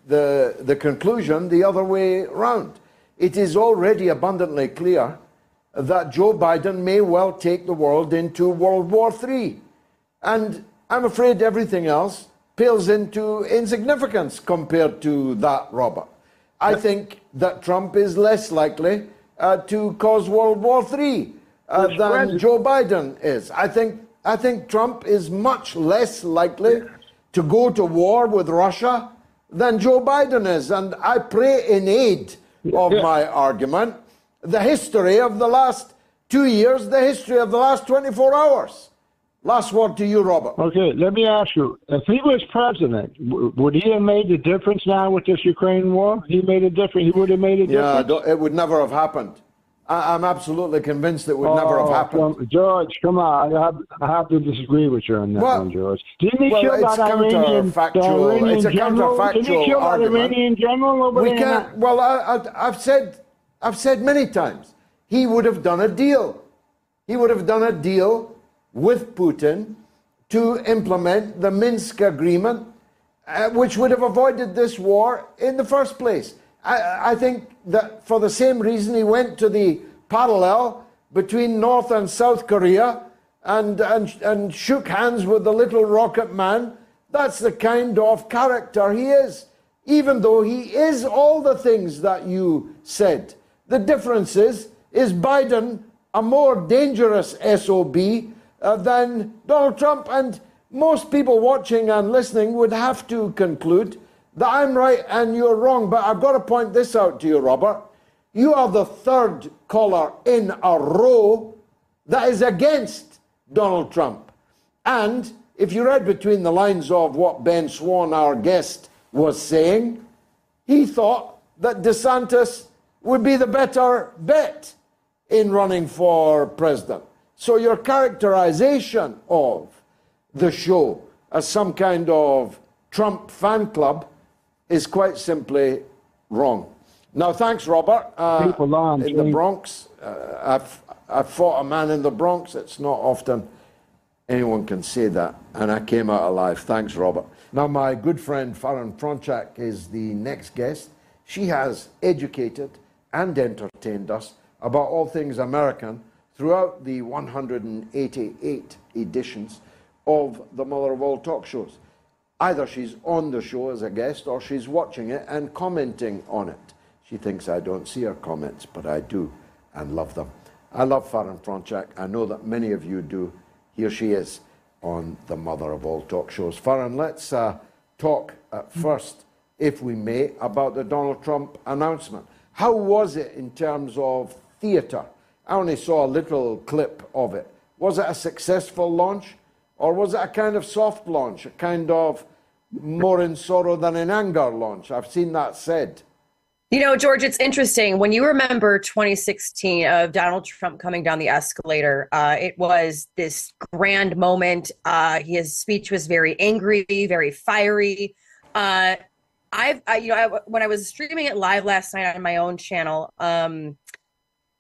the conclusion the other way around. It is already abundantly clear that Joe Biden may well take the world into World War III. And I'm afraid everything else pales into insignificance compared to that, Robert. I think that Trump is less likely to cause World War III than Joe Biden is. I think Trump is much less likely to go to war with Russia than Joe Biden is. And I pray in aid of my argument the history of the last 2 years, the history of the last 24 hours. Last word to you, Robert. Okay, let me ask you. If he was president, would he have made a difference now with this Ukraine war? He made a difference. He would have made a difference. Yeah, it would never have happened. I'm absolutely convinced it would never have happened. George, come on. I have to disagree with you on that one, George. Didn't he kill that Iranian general? It's a counterfactual Didn't he kill that Iranian general over there? Well, I've said many times, he would have done a deal. He would have done a deal with Putin to implement the Minsk agreement, which would have avoided this war in the first place. I think that for the same reason he went to the parallel between North and South Korea and shook hands with the little rocket man. That's the kind of character he is, even though he is all the things that you said. The difference is Biden a more dangerous SOB than Donald Trump? And most people watching and listening would have to conclude that I'm right and you're wrong. But I've got to point this out to you, Robert. You are the third caller in a row that is against Donald Trump. And if you read between the lines of what Ben Swan, our guest, was saying, he thought that DeSantis would be the better bet in running for president. So your characterization of the show as some kind of Trump fan club is quite simply wrong. Now, thanks, Robert. In the Bronx, I've fought a man in the Bronx. It's not often anyone can say that, and I came out alive. Thanks, Robert. Now, my good friend Farron Fronczak is the next guest. She has educated and entertained us about all things American throughout the 188 editions of the Mother of All Talk Shows. Either she's on the show as a guest or she's watching it and commenting on it. She thinks I don't see her comments, but I do and love them. I love Farron Fronczak. I know that many of you do. Here she is on the Mother of All Talk Shows. Farron, let's talk first, if we may, about the Donald Trump announcement. How was it in terms of theatre? I only saw a little clip of it. Was it a successful launch? Or was it a kind of soft launch, a kind of more in sorrow than in anger launch? I've seen that said. You know, George, it's interesting. When you remember 2016 of Donald Trump coming down the escalator, it was this grand moment. His speech was very angry, very fiery. When I was streaming it live last night on my own channel,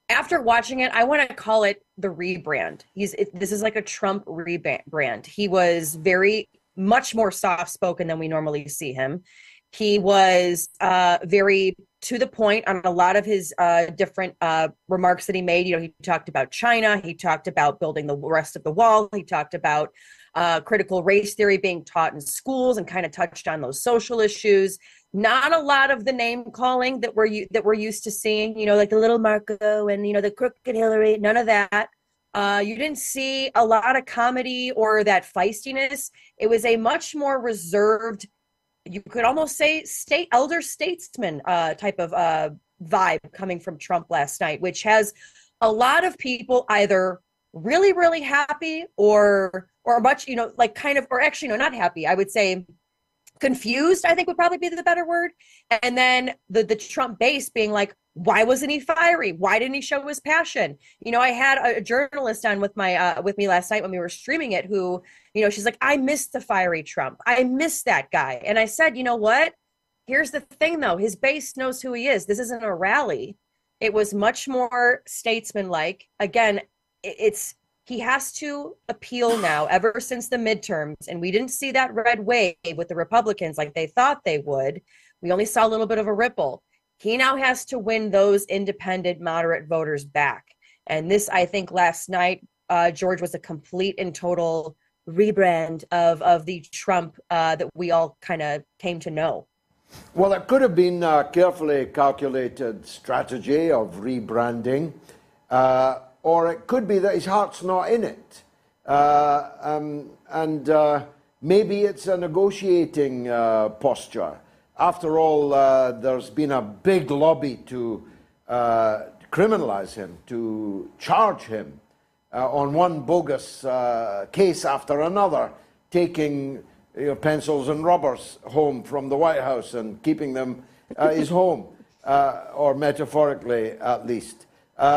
After watching it, I want to call it the rebrand. This is like a Trump rebrand. He was very much more soft-spoken than we normally see him. He was very to the point on a lot of his different remarks that he made. You know, he talked about China. He talked about building the rest of the wall. He talked about critical race theory being taught in schools and kind of touched on those social issues. Not a lot of the name calling that we're used to seeing, you know, like the little Marco and, you know, the crooked Hillary, none of that. You didn't see a lot of comedy or that feistiness. It was a much more reserved, you could almost say elder statesman type of vibe coming from Trump last night, which has a lot of people either really, really happy or much, you know, like kind of, or actually, no, not happy. I would say confused, I think would probably be the better word. And then the Trump base being like, why wasn't he fiery? Why didn't he show his passion? You know, I had a journalist on with me last night when we were streaming it who, you know, she's like, I missed the fiery Trump. I miss that guy. And I said, you know what? Here's the thing though. His base knows who he is. This isn't a rally. It was much more statesman-like. Again, he has to appeal now ever since the midterms. And we didn't see that red wave with the Republicans like they thought they would. We only saw a little bit of a ripple. He now has to win those independent, moderate voters back. And this, I think last night, George, was a complete and total rebrand of the Trump that we all kind of came to know. Well, it could have been a carefully calculated strategy of rebranding. Or it could be that his heart's not in it. Maybe it's a negotiating posture. After all, there's been a big lobby to criminalize him, to charge him on one bogus case after another, taking pencils and rubbers home from the White House and keeping them his home, or metaphorically at least.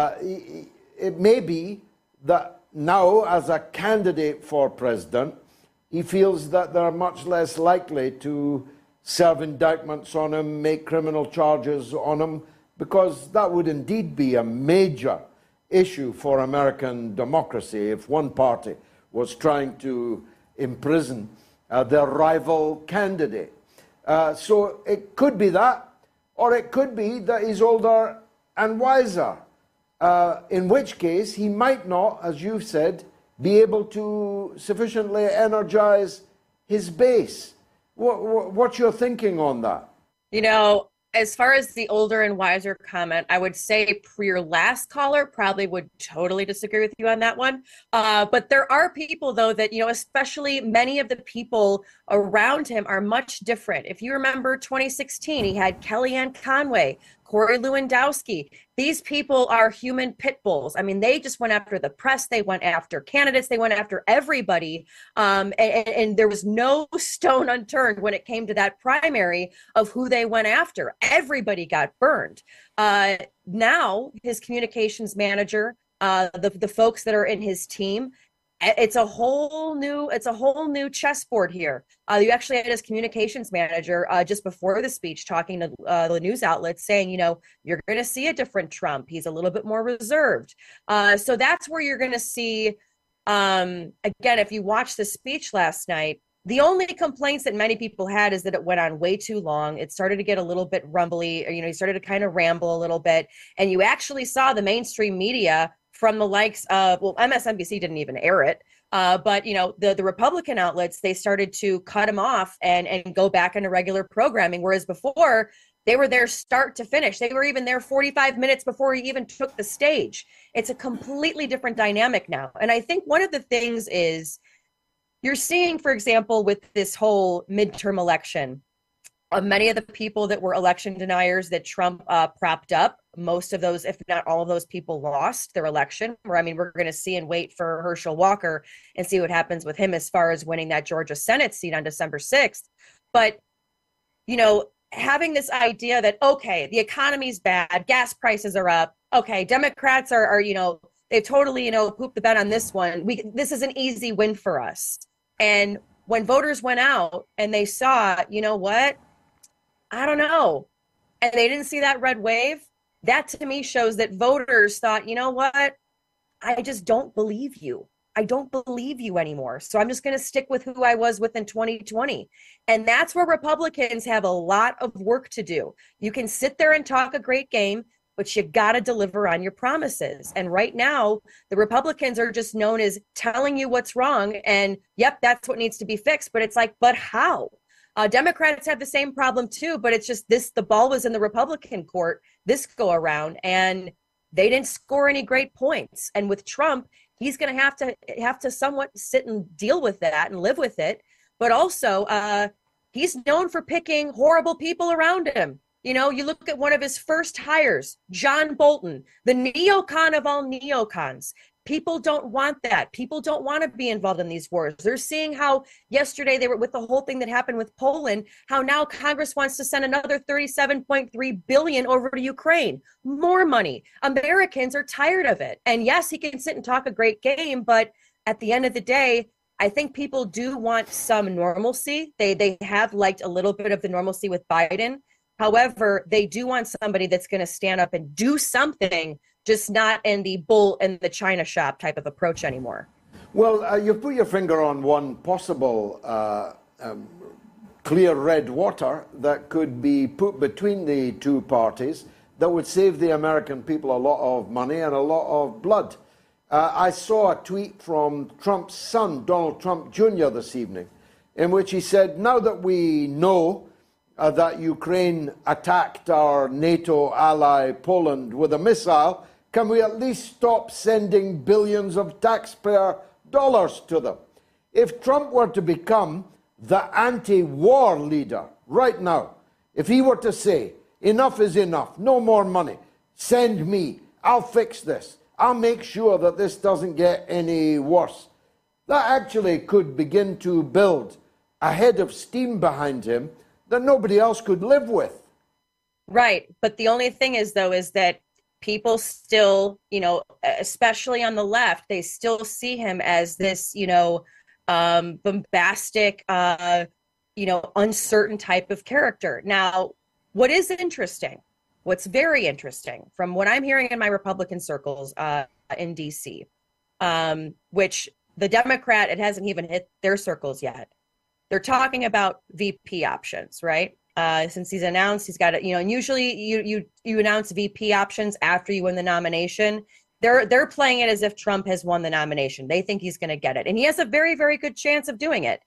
It may be that now, as a candidate for president, he feels that they're much less likely to serve indictments on him, make criminal charges on him, because that would indeed be a major issue for American democracy if one party was trying to imprison their rival candidate. So it could be that, or it could be that he's older and wiser. In which case, he might not, as you've said, be able to sufficiently energize his base. What's your thinking on that? You know, as far as the older and wiser comment, I would say your last caller probably would totally disagree with you on that one. But there are people, though, that, you know, especially many of the people around him are much different. If you remember 2016, he had Kellyanne Conway, Corey Lewandowski. These people are human pit bulls. I mean, they just went after the press. They went after candidates. They went after everybody. And there was no stone unturned when it came to that primary of who they went after. Everybody got burned. Now his communications manager, the folks that are in his team, it's a whole new chessboard here. You actually had his communications manager just before the speech talking to the news outlets saying, you know, you're going to see a different Trump. He's a little bit more reserved. So that's where you're going to see, again, if you watch the speech last night, the only complaints that many people had is that it went on way too long. It started to get a little bit rumbly. You know, he started to kind of ramble a little bit. And you actually saw the mainstream media from the likes of, well, MSNBC didn't even air it. But, you know, the Republican outlets, they started to cut him off and go back into regular programming. Whereas before, they were there start to finish. They were even there 45 minutes before he even took the stage. It's a completely different dynamic now. And I think one of the things is you're seeing, for example, with this whole midterm election, many of the people that were election deniers that Trump propped up, most of those, if not all of those people, lost their election. I mean, we're going to see and wait for Herschel Walker and see what happens with him as far as winning that Georgia Senate seat on December 6th. But, you know, having this idea that, okay, the economy's bad, gas prices are up. Okay, Democrats are you know, they've totally, you know, pooped the bed on this one. This is an easy win for us. And when voters went out and they saw, you know what, I don't know, and they didn't see that red wave, that to me shows that voters thought, you know what? I just don't believe you. I don't believe you anymore. So I'm just going to stick with who I was with in 2020. And that's where Republicans have a lot of work to do. You can sit there and talk a great game, but you got to deliver on your promises. And right now, the Republicans are just known as telling you what's wrong. And yep, that's what needs to be fixed. But it's like, but how? Democrats have the same problem too, but it's just the ball was in the Republican court this go around, and they didn't score any great points. And with Trump, he's going to have to somewhat sit and deal with that and live with it. But also, he's known for picking horrible people around him. You know, you look at one of his first hires, John Bolton, the neocon of all neocons. People don't want that. People don't want to be involved in these wars. They're seeing how yesterday they were with the whole thing that happened with Poland, how now Congress wants to send another $37.3 billion over to Ukraine. More money. Americans are tired of it. And yes, he can sit and talk a great game, but at the end of the day, I think people do want some normalcy. They have liked a little bit of the normalcy with Biden. However, they do want somebody that's going to stand up and do something, just not in the bull in the china shop type of approach anymore. Well, you've put your finger on one possible clear red water that could be put between the two parties that would save the American people a lot of money and a lot of blood. I saw a tweet from Trump's son, Donald Trump Jr., this evening, in which he said, now that we know that Ukraine attacked our NATO ally Poland with a missile, can we at least stop sending billions of taxpayer dollars to them? If Trump were to become the anti-war leader right now, if he were to say, enough is enough, no more money, send me, I'll fix this, I'll make sure that this doesn't get any worse, that actually could begin to build a head of steam behind him that nobody else could live with. Right. But the only thing is, though, is that people still, you know, especially on the left, they still see him as this, you know, bombastic, you know, uncertain type of character. Now, what is interesting, what's very interesting from what I'm hearing in my Republican circles in DC, which the Democrat, it hasn't even hit their circles yet. They're talking about VP options, right? Since he's announced, he's got it, you know, and usually you announce VP options after you win the nomination. They're playing it as if Trump has won the nomination. They think he's going to get it. And he has a very, very good chance of doing it.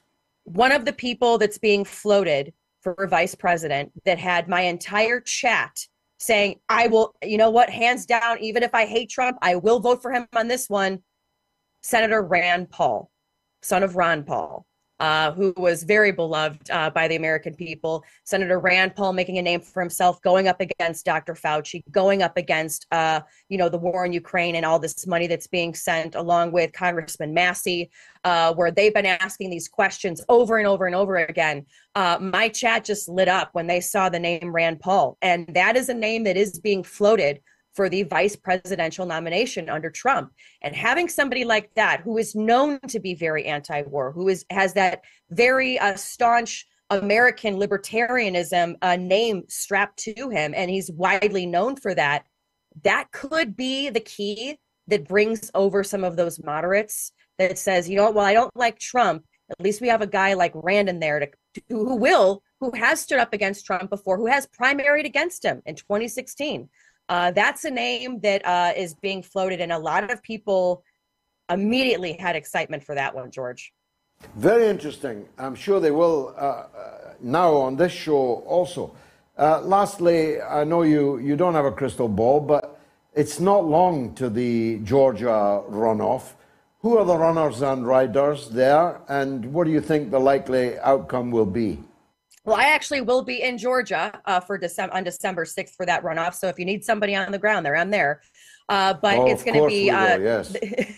One of the people that's being floated for vice president that had my entire chat saying, I will, you know what, hands down, even if I hate Trump, I will vote for him on this one, Senator Rand Paul, son of Ron Paul. Who was very beloved by the American people. Senator Rand Paul making a name for himself, going up against Dr. Fauci, going up against, you know, the war in Ukraine and all this money that's being sent, along with Congressman Massey, where they've been asking these questions over and over and over again. My chat just lit up when they saw the name Rand Paul. And that is a name that is being floated for the vice presidential nomination under Trump. And having somebody like that, who is known to be very anti-war, who has that very staunch American libertarianism name strapped to him, and he's widely known for that, that could be the key that brings over some of those moderates that says, you know, well, I don't like Trump. At least we have a guy like Rand in there who has stood up against Trump before, who has primaried against him in 2016. That's a name that is being floated, and a lot of people immediately had excitement for that one, George. Very interesting. I'm sure they will now on this show also. Lastly, I know you don't have a crystal ball, but it's not long to the Georgia runoff. Who are the runners and riders there, and what do you think the likely outcome will be? Well, I actually will be in Georgia on December 6th for that runoff. So if you need somebody on the ground there, I'm there. But it's going to be yes.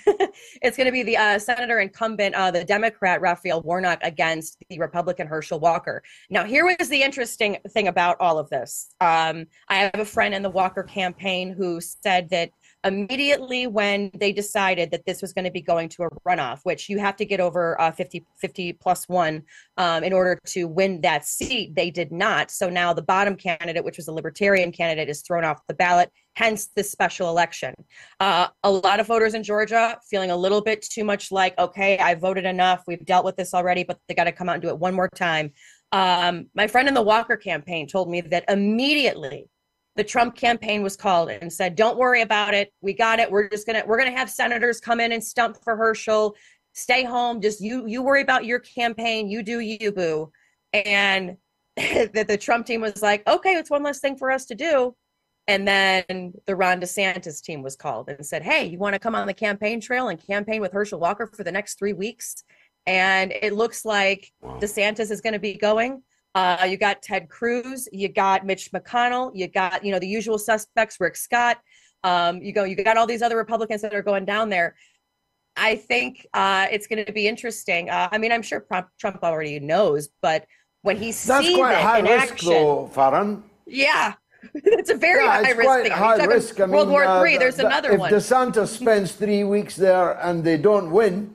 It's going to be the senator incumbent, the Democrat Raphael Warnock against the Republican Herschel Walker. Now, here was the interesting thing about all of this. I have a friend in the Walker campaign who said that Immediately when they decided that this was going to be going to a runoff, which you have to get over 50 plus one in order to win that seat, they did not. So now the bottom candidate, which was a Libertarian candidate, is thrown off the ballot, hence this special election. A lot of voters in Georgia feeling a little bit too much like, okay, I voted enough. We've dealt with this already, but they got to come out and do it one more time. My friend in the Walker campaign told me that immediately the Trump campaign was called and said, don't worry about it. We got it. We're going to have senators come in and stump for Herschel. Stay home. Just you worry about your campaign. You do you, boo. And that the Trump team was like, okay, it's one less thing for us to do. And then the Ron DeSantis team was called and said, hey, you want to come on the campaign trail and campaign with Herschel Walker for the next 3 weeks? And it looks like DeSantis is going to be going. You got Ted Cruz, you got Mitch McConnell, you got, the usual suspects, Rick Scott. You got all these other Republicans that are going down there. I think it's going to be interesting. I'm sure Trump already knows, but when he sees that's quite it high in risk, action, though, Farron. Yeah, it's a very high risk thing. High risk. World War III. There's another one. If DeSantis spends 3 weeks there and they don't win,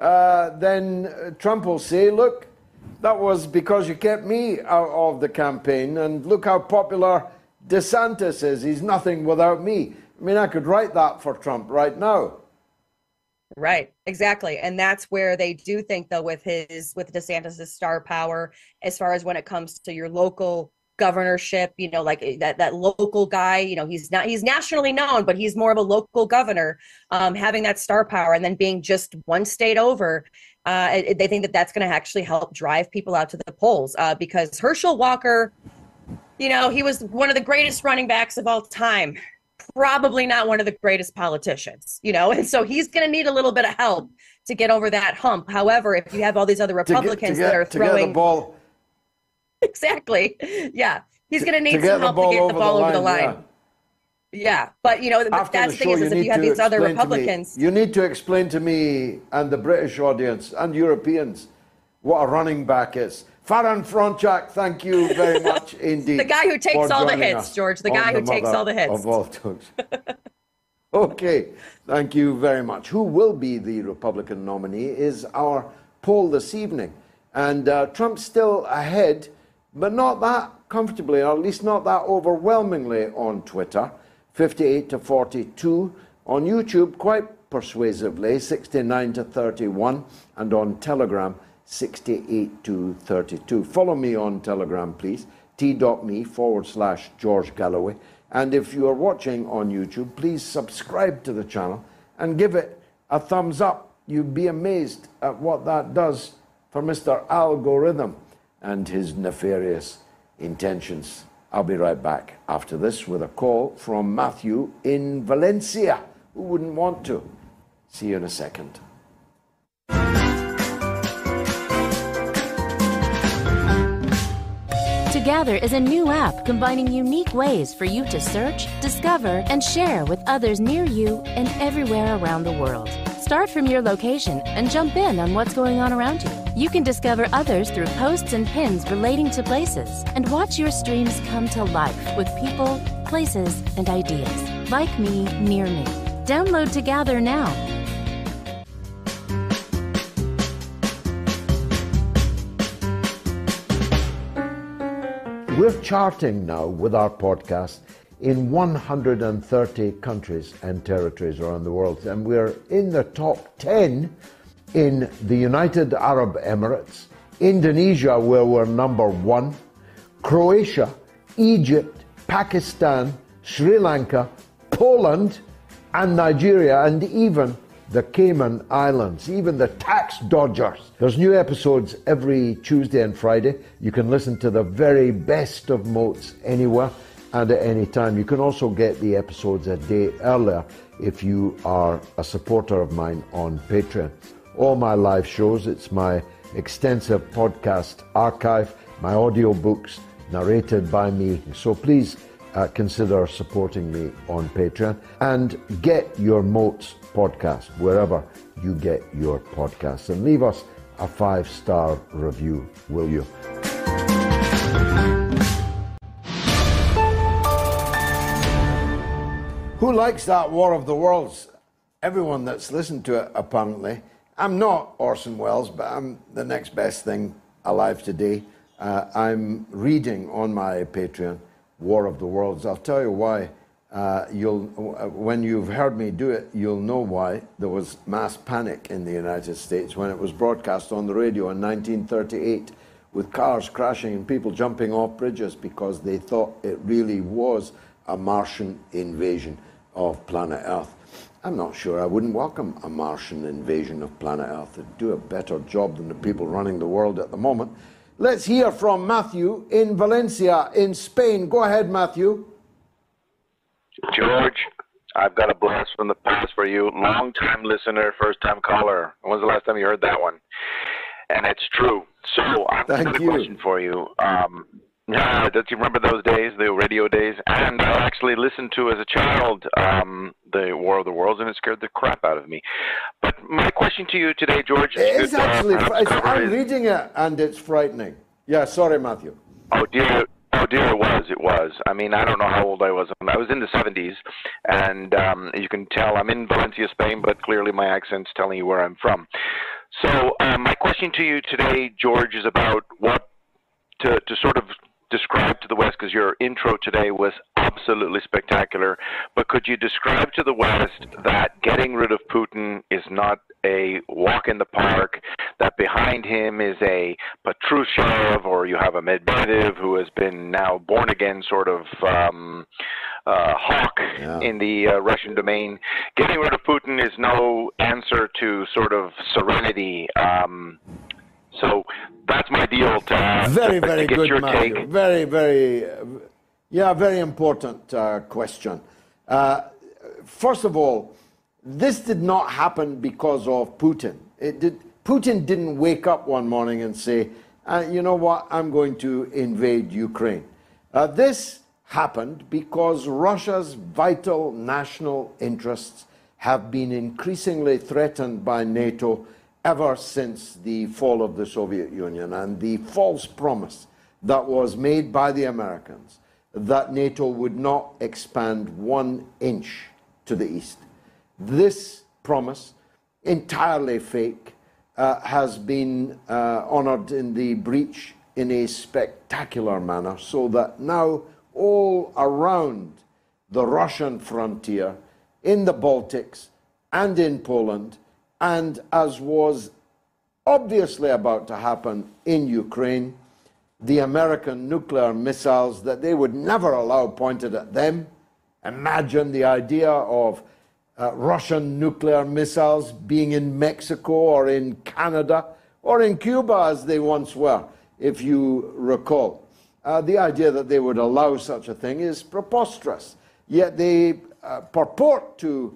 then Trump will say, look, that was because you kept me out of the campaign, and look how popular DeSantis is. He's nothing without me. I could write that for Trump right now. Right, exactly. And that's where they do think, though, with DeSantis' star power, as far as when it comes to your local governorship, like that local guy, he's nationally known, but he's more of a local governor, having that star power and then being just one state over. They think that that's going to actually help drive people out to the polls, because Herschel Walker, he was one of the greatest running backs of all time, probably not one of the greatest politicians, and so he's going to need a little bit of help to get over that hump. However, if you have all these other Republicans that are throwing the ball. Exactly. Yeah. He's going to need some help to get the ball over the line. Yeah. But, that's the thing is if you have these other Republicans. You need to explain to me and the British audience and Europeans what a running back is. Farron Fronczak, thank you very much indeed. The guy who takes all the hits, George. The guy who takes all the hits. Of all talks. Okay. Thank you very much. Who will be the Republican nominee is our poll this evening. And Trump's still ahead, but not that comfortably, or at least not that overwhelmingly on Twitter, 58-42. On YouTube, quite persuasively, 69-31. And on Telegram, 68-32. Follow me on Telegram, please, t.me/George Galloway. And if you are watching on YouTube, please subscribe to the channel and give it a thumbs up. You'd be amazed at what that does for Mr. Algorithm and his nefarious intentions. I'll be right back after this with a call from Matthew in Valencia. Who wouldn't want to? See you in a second. Together is a new app combining unique ways for you to search, discover, and share with others near you and everywhere around the world. Start from your location and jump in on what's going on around you. You can discover others through posts and pins relating to places and watch your streams come to life with people, places, and ideas. Like me, near me. Download Together now. We're charting now with our podcast in 130 countries and territories around the world, and we're in the top 10 in the United Arab Emirates, Indonesia, where we're number 1, Croatia, Egypt, Pakistan, Sri Lanka, Poland, and Nigeria, and even the Cayman Islands, even the tax dodgers. There's new episodes every Tuesday and Friday. You can listen to the very best of Moats anywhere and at any time. You can also get the episodes a day earlier if you are a supporter of mine on Patreon. All my live shows, it's my extensive podcast archive, my audiobooks narrated by me. So please consider supporting me on Patreon and get your Moats podcast wherever you get your podcasts, and leave us a 5-star review, will you? Who likes that War of the Worlds? Everyone that's listened to it, apparently. I'm not Orson Welles, but I'm the next best thing alive today. I'm reading on my Patreon War of the Worlds. I'll tell you why. When you've heard me do it, you'll know why. There was mass panic in the United States when it was broadcast on the radio in 1938, with cars crashing and people jumping off bridges because they thought it really was a Martian invasion of planet Earth. I'm not sure I wouldn't welcome a Martian invasion of planet Earth. They'd do a better job than the people running the world at the moment. Let's hear from Matthew in Valencia in Spain. Go ahead, Matthew. George, I've got a blast from the past for you. Long-time listener, first-time caller. When was the last time you heard that one? And it's true. So I've got a question for you. Don't you remember those days, the radio days? And I actually listened to, as a child, the War of the Worlds, and it scared the crap out of me. But my question to you today, George, is I'm reading it, and it's frightening. Yeah, sorry, Matthew. Oh, dear, it was. I mean, I don't know how old I was. I was in the 70s, and you can tell I'm in Valencia, Spain, but clearly my accent's telling you where I'm from. So my question to you today, George, is about what to sort of describe to the West, because your intro today was absolutely spectacular, but could you describe to the West that getting rid of Putin is not a walk in the park, that behind him is a Patrushev, or you have a Medvedev who has been now born again sort of hawk in the Russian domain. Getting rid of Putin is no answer to sort of serenity. So that's my deal to very get good, your Matthew. take. Very important question. First of all, this did not happen because of Putin. Putin didn't wake up one morning and say, you know what, I'm going to invade Ukraine. This happened because Russia's vital national interests have been increasingly threatened by NATO ever since the fall of the Soviet Union, and the false promise that was made by the Americans that NATO would not expand 1 inch to the east. This promise, entirely fake, has been honored in the breach in a spectacular manner, so that now all around the Russian frontier, in the Baltics and in Poland, and as was obviously about to happen in Ukraine, the American nuclear missiles that they would never allow pointed at them. Imagine the idea of Russian nuclear missiles being in Mexico or in Canada or in Cuba, as they once were, if you recall. The idea that they would allow such a thing is preposterous. Yet they purport to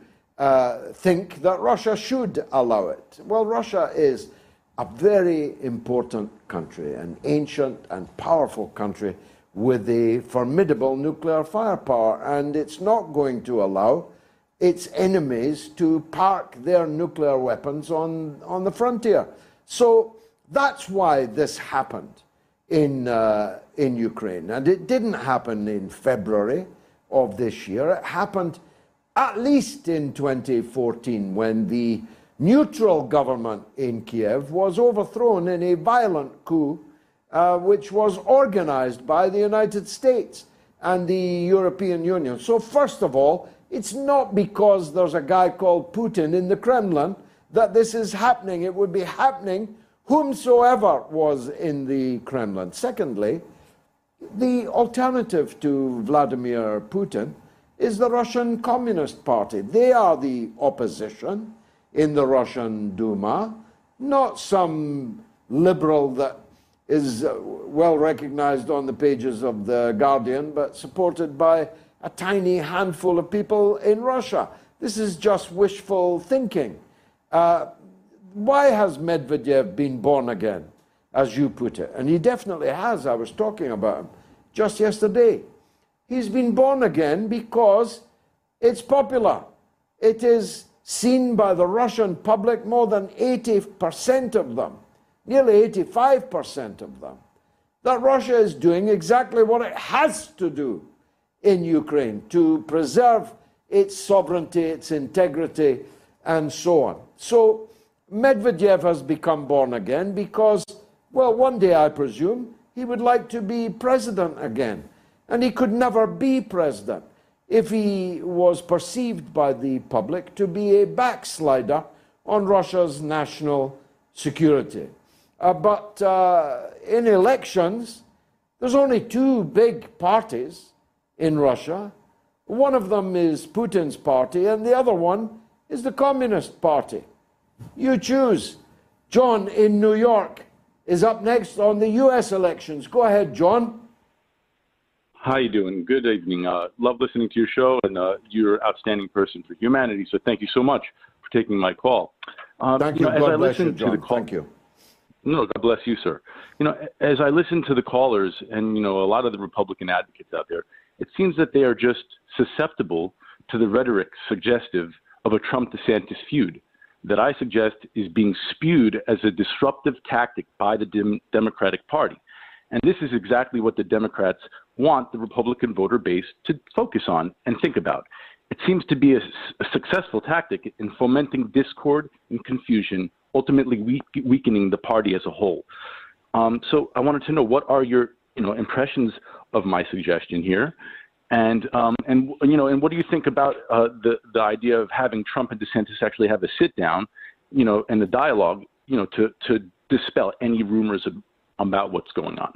think that Russia should allow it. Well, Russia is a very important country, an ancient and powerful country with a formidable nuclear firepower, and it's not going to allow its enemies to park their nuclear weapons on the frontier. So that's why this happened in Ukraine. And it didn't happen in February of this year. It happened at least in 2014, when the neutral government in Kiev was overthrown in a violent coup, which was organized by the United States and the European Union. So first of all, it's not because there's a guy called Putin in the Kremlin that this is happening. It would be happening whomsoever was in the Kremlin. Secondly, the alternative to Vladimir Putin is the Russian Communist Party. They are the opposition in the Russian Duma, not some liberal that is well recognized on the pages of The Guardian, but supported by a tiny handful of people in Russia. This is just wishful thinking. Why has Medvedev been born again, as you put it? And he definitely has. I was talking about him just yesterday. He's been born again because it's popular. It is seen by the Russian public, more than 80% of them, nearly 85% of them, that Russia is doing exactly what it has to do in Ukraine to preserve its sovereignty, its integrity, and so on. So Medvedev has become born again because, well, one day I presume he would like to be president again. And he could never be president if he was perceived by the public to be a backslider on Russia's national security. But in elections, there's only two big parties in Russia. One of them is Putin's party, and the other one is the Communist Party. You choose. John in New York is up next on the U.S. elections. Go ahead, John. How you doing? Good evening. Love listening to your show, and you're an outstanding person for humanity, so thank you so much for taking my call. Thank you. God bless you, John. Thank you. No, God bless you, sir. As I listen to the callers and, a lot of the Republican advocates out there, it seems that they are just susceptible to the rhetoric suggestive of a Trump-DeSantis feud that I suggest is being spewed as a disruptive tactic by the Democratic Party. And this is exactly what the Democrats want the Republican voter base to focus on and think about. It seems to be a successful tactic in fomenting discord and confusion, ultimately weakening the party as a whole. So I wanted to know, what are your impressions of my suggestion here? And what do you think about the idea of having Trump and DeSantis actually have a sit down, and a dialogue, to dispel any rumors about what's going on?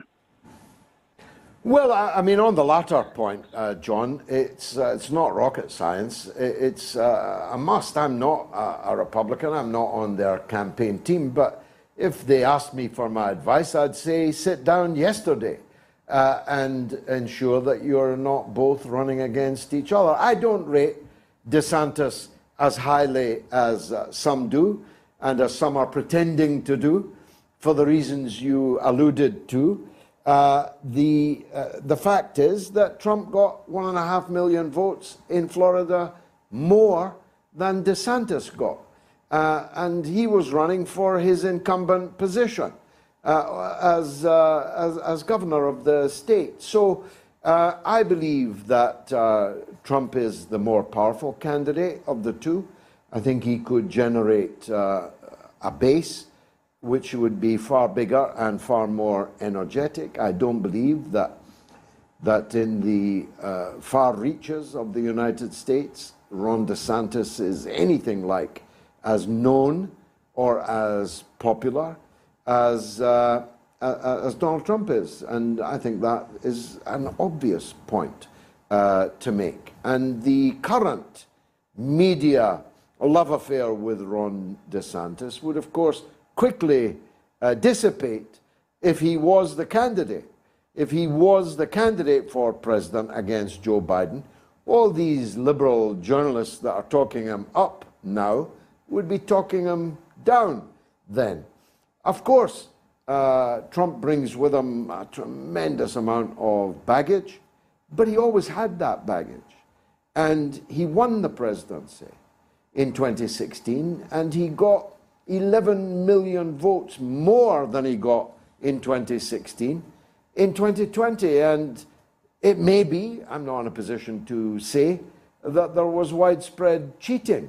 Well, I mean, on the latter point, John, it's not rocket science. It's a must. I'm not a Republican. I'm not on their campaign team. But if they asked me for my advice, I'd say sit down yesterday and ensure that you're not both running against each other. I don't rate DeSantis as highly as some do, and as some are pretending to do, for the reasons you alluded to. The fact is that Trump got 1.5 million votes in Florida more than DeSantis got. And he was running for his incumbent position as governor of the state. So I believe that Trump is the more powerful candidate of the two. I think he could generate a base which would be far bigger and far more energetic. I don't believe that in the far reaches of the United States, Ron DeSantis is anything like as known or as popular as Donald Trump is. And I think that is an obvious point to make. And the current media love affair with Ron DeSantis would, of course, quickly dissipate if he was the candidate. If he was the candidate for president against Joe Biden, all these liberal journalists that are talking him up now would be talking him down then. Of course, Trump brings with him a tremendous amount of baggage, but he always had that baggage. And he won the presidency in 2016, and he got 11 million votes more than he got in 2016 in 2020. And it may be, I'm not in a position to say, that there was widespread cheating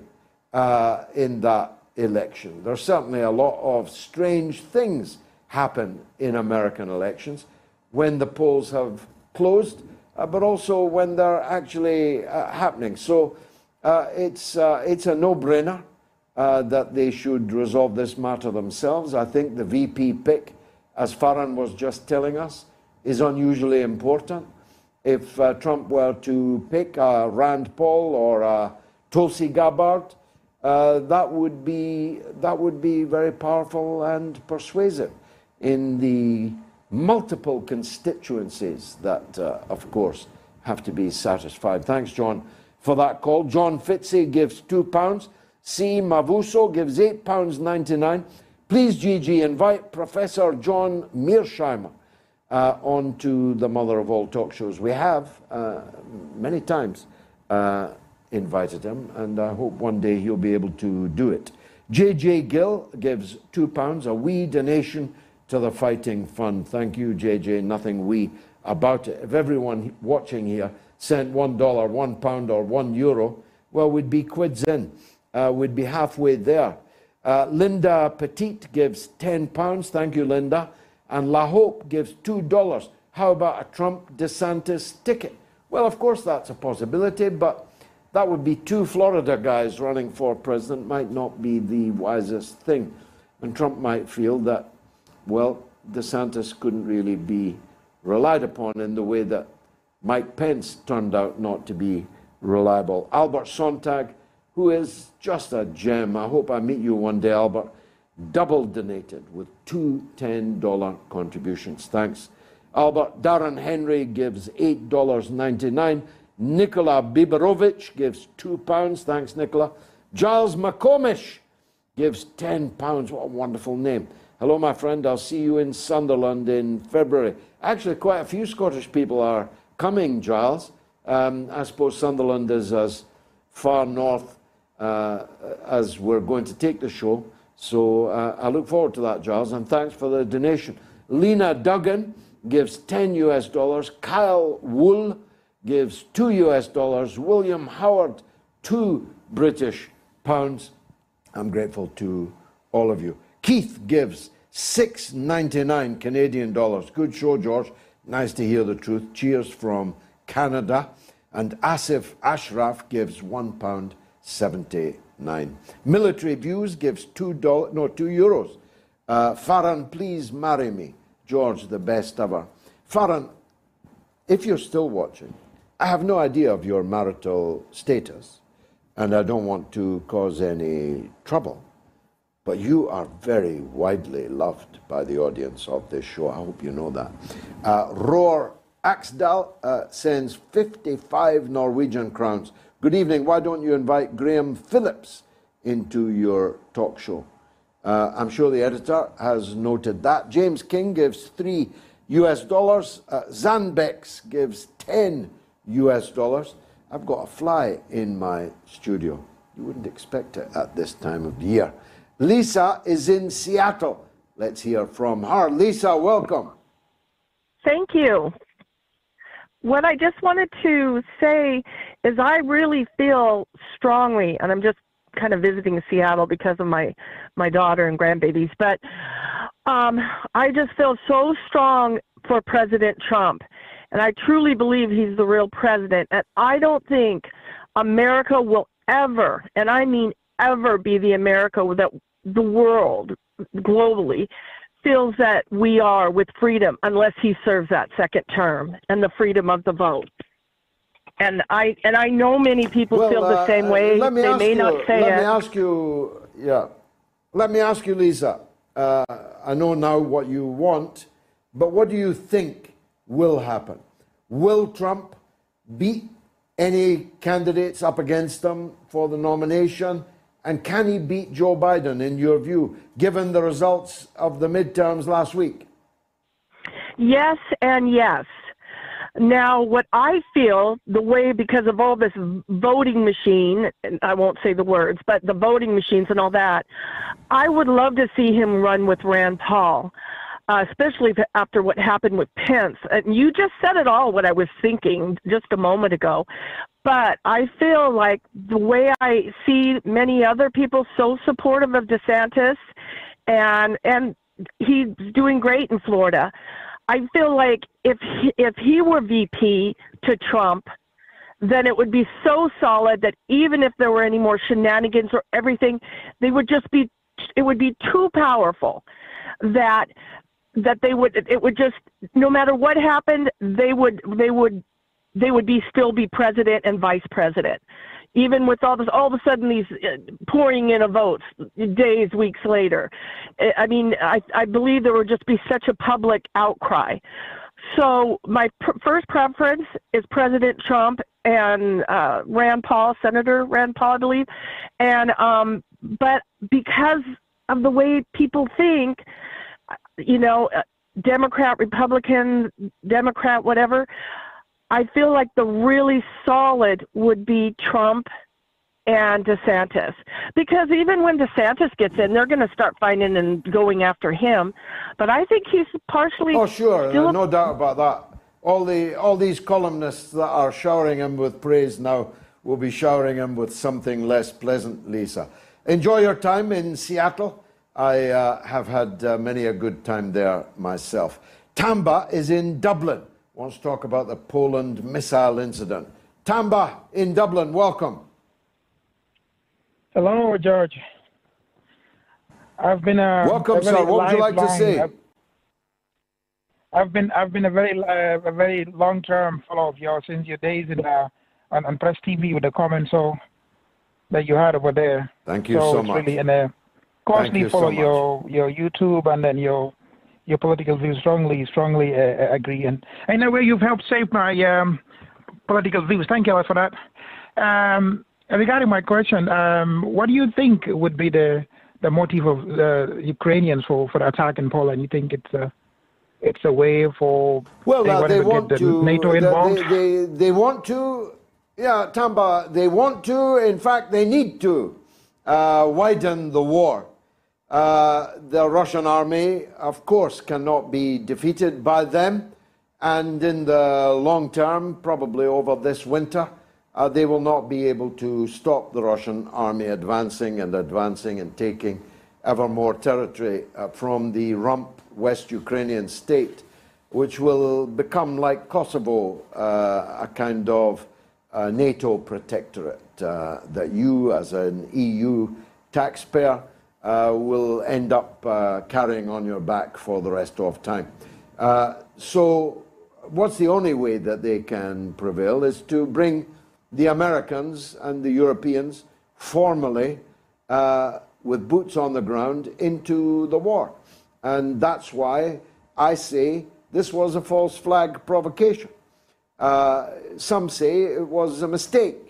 in that election. There's certainly a lot of strange things happen in American elections when the polls have closed, but also when they're actually happening. So it's a no-brainer that they should resolve this matter themselves. I think the VP pick, as Farron was just telling us, is unusually important. If Trump were to pick a Rand Paul or a Tulsi Gabbard, that would be very powerful and persuasive in the multiple constituencies that, of course, have to be satisfied. Thanks, John, for that call. John Fitzy gives £2. C. Mavuso gives £8.99. Please, Gigi, invite Professor John Mearsheimer onto the Mother of All Talk Shows. We have many times invited him, and I hope one day he'll be able to do it. J.J. Gill gives £2, a wee donation to the Fighting Fund. Thank you, J.J. Nothing wee about it. If everyone watching here sent $1, £1, or €1, well, we'd be quids in. We'd be halfway there. Linda Petit gives £10. Thank you, Linda. And La Hope gives $2. How about a Trump-DeSantis ticket? Well, of course, that's a possibility, but that would be two Florida guys running for president. Might not be the wisest thing. And Trump might feel that, well, DeSantis couldn't really be relied upon in the way that Mike Pence turned out not to be reliable. Albert Sontag, who is just a gem. I hope I meet you one day, Albert. Double donated with two $10 contributions. Thanks, Albert. Darren Henry gives $8.99. Nicola Biberovich gives £2. Thanks, Nicola. Giles McComish gives £10. What a wonderful name. Hello, my friend. I'll see you in Sunderland in February. Actually, quite a few Scottish people are coming, Giles. I suppose Sunderland is as far north as we're going to take the show. So I look forward to that, Giles, and thanks for the donation. Lena Duggan gives $10. Kyle Wool gives $2. William Howard, £2 British pounds. I'm grateful to all of you. Keith gives $6.99 Canadian dollars. Good show, George. Nice to hear the truth. Cheers from Canada. And Asif Ashraf gives £1.79. Military Views gives €2. Farhan, please marry me. George, the best ever. Farhan, if you're still watching, I have no idea of your marital status, and I don't want to cause any trouble, but you are very widely loved by the audience of this show. I hope you know that. Roar Axdal sends 55 Norwegian crowns. Good evening. Why don't you invite Graham Phillips into your talk show? I'm sure the editor has noted that. James King gives $3. Zanbex gives $10. I've got a fly in my studio. You wouldn't expect it at this time of the year. Lisa is in Seattle. Let's hear from her. Lisa, welcome. Thank you. What I just wanted to say is I really feel strongly, and I'm just kind of visiting Seattle because of my daughter and grandbabies, but I just feel so strong for President Trump, and I truly believe he's the real president, and I don't think America will ever, and I mean ever, be the America that the world globally feels that we are with freedom unless he serves that second term and the freedom of the vote. And I know many people feel the same way. They may not say it. Let me ask you, Lisa. I know now what you want, but what do you think will happen? Will Trump beat any candidates up against him for the nomination? And can he beat Joe Biden, in your view, given the results of the midterms last week? Yes and yes. Now, what I feel, the way, because of all this voting machine, and I won't say the words, but the voting machines and all that, I would love to see him run with Rand Paul, especially after what happened with Pence. And you just said it all, what I was thinking just a moment ago. But I feel like the way I see many other people so supportive of DeSantis, and he's doing great in Florida. I feel like if he were VP to Trump, then it would be so solid that even if there were any more shenanigans or everything, it would be too powerful that it would just, no matter what happened, they would still be president and vice president, even with all of a sudden these pouring in of votes days, weeks later. I mean, I believe there would just be such a public outcry. So my first preference is President Trump and Rand Paul, Senator Rand Paul, I believe. And but because of the way people think, you know, Democrat, Republican, Democrat, whatever, I feel like the really solid would be Trump and DeSantis. Because even when DeSantis gets in, they're going to start finding and going after him. But I think he's partially... Oh, sure. No doubt about that. All these columnists that are showering him with praise now we'll be showering him with something less pleasant, Lisa. Enjoy your time in Seattle. I have had many a good time there myself. Tamba is in Dublin. Wants to talk about the Poland missile incident. Tamba in Dublin, welcome. Hello, George. I've been welcome, sir. What would you like to say? I've been a very long-term follower of yours since your days on Press TV with the comments that you had over there. Thank you so much. Really, and constantly follow your YouTube and then your political views. Strongly agree. And in a way, you've helped shape my political views. Thank you for that. Regarding my question, what do you think would be the motive of the Ukrainians for the attack in Poland? You think it's a way for they want to NATO involved? They want to, yeah, Tamba. They want to. In fact, they need to widen the war. The Russian army, of course, cannot be defeated by them, and in the long term, probably over this winter, they will not be able to stop the Russian army advancing and taking ever more territory from the rump West Ukrainian state, which will become like Kosovo, a kind of NATO protectorate that you, as an EU taxpayer, will end up carrying on your back for the rest of time. So what's the only way that they can prevail is to bring the Americans and the Europeans formally, with boots on the ground, into the war. And that's why I say this was a false flag provocation. Some say it was a mistake.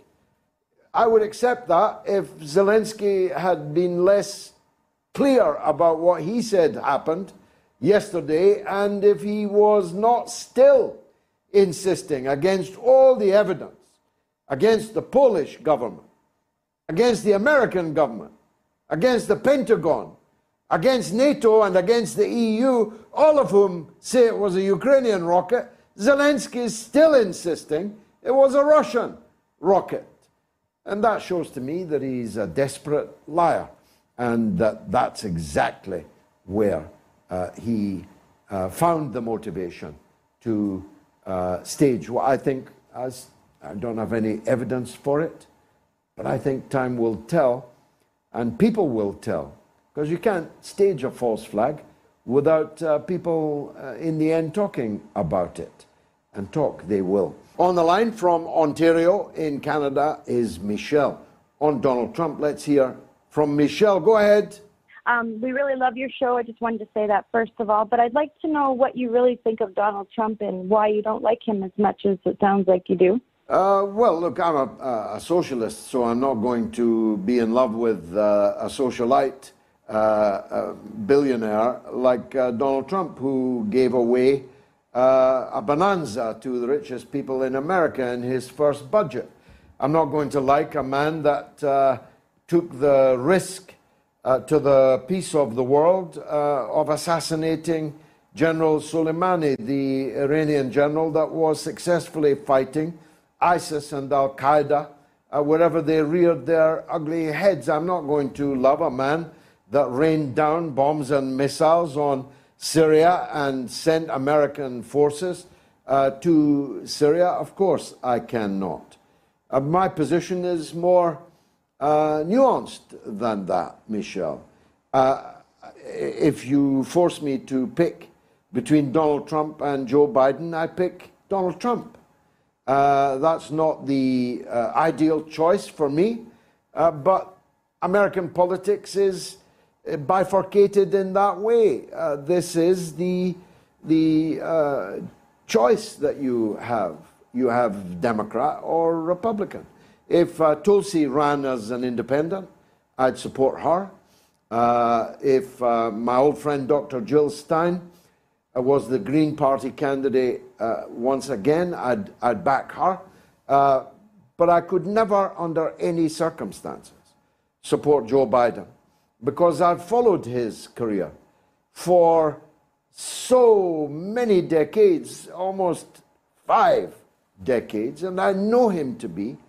I would accept that if Zelensky had been less clear about what he said happened yesterday, and if he was not still insisting against all the evidence, against the Polish government, against the American government, against the Pentagon, against NATO and against the EU, all of whom say it was a Ukrainian rocket. Zelensky is still insisting it was a Russian rocket. And that shows to me that he's a desperate liar, and that's exactly where he found the motivation to stage what I think, as I don't have any evidence for it, but I think time will tell, and people will tell, because you can't stage a false flag without people in the end talking about it. And talk they will. On the line from Ontario in Canada is Michelle. On Donald Trump, let's hear from Michelle. Go ahead. We really love your show. I just wanted to say that first of all. But I'd like to know what you really think of Donald Trump and why you don't like him as much as it sounds like you do. Well, look, I'm a socialist, so I'm not going to be in love with a socialite, a billionaire like Donald Trump, who gave away a bonanza to the richest people in America in his first budget. I'm not going to like a man that took the risk to the peace of the world of assassinating General Soleimani, the Iranian general that was successfully fighting ISIS and Al-Qaeda wherever they reared their ugly heads. I'm not going to love a man that rained down bombs and missiles on Syria and sent American forces to Syria. Of course, I cannot. My position is more nuanced than that, Michelle. If you force me to pick between Donald Trump and Joe Biden, I pick Donald Trump. That's not the ideal choice for me, but American politics is bifurcated in that way. This is the choice that you have. You have Democrat or Republican. If Tulsi ran as an independent, I'd support her. If my old friend Dr. Jill Stein was the Green Party candidate once again, I'd back her. But I could never, under any circumstances, support Joe Biden, because I've followed his career for so many decades, almost 5 decades, and I know him to be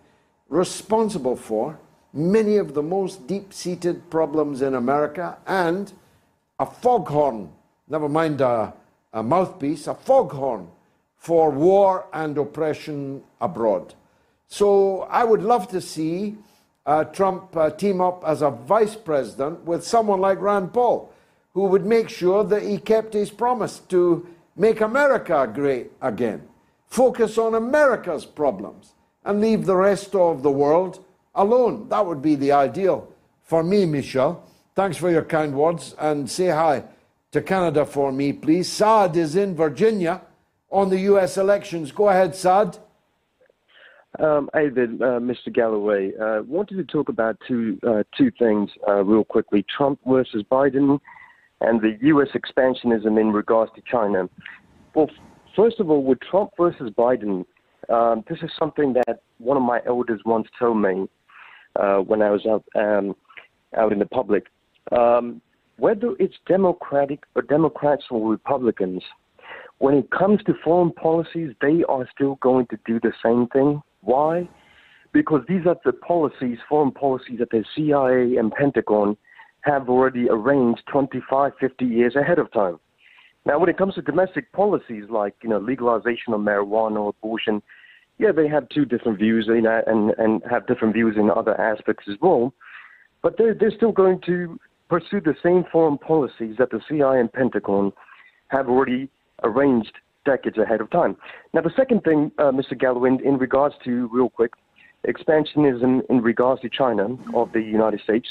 responsible for many of the most deep-seated problems in America, and a foghorn, never mind a mouthpiece, a foghorn for war and oppression abroad. So I would love to see Trump team up as a vice president with someone like Rand Paul, who would make sure that he kept his promise to make America great again, focus on America's problems, and leave the rest of the world alone. That would be the ideal for me, Michelle. Thanks for your kind words, and say hi to Canada for me, please. Saad is in Virginia on the U.S. elections. Go ahead, Saad. Hey there, Mr. Galloway. Wanted to talk about two things real quickly: Trump versus Biden, and the U.S. expansionism in regards to China. Well, first of all, with Trump versus Biden, this is something that one of my elders once told me when I was out in the public. Whether it's Democratic or Democrats or Republicans, when it comes to foreign policies, they are still going to do the same thing. Why? Because these are the policies, foreign policies, that the CIA and Pentagon have already arranged 25, 50 years ahead of time. Now, when it comes to domestic policies like, legalization of marijuana or abortion, yeah, they have two different views, and have different views in other aspects as well. But they're still going to pursue the same foreign policies that the CIA and Pentagon have already arranged decades ahead of time. Now, the second thing, Mr. Galloway, in regards to, real quick, expansionism in regards to China of the United States,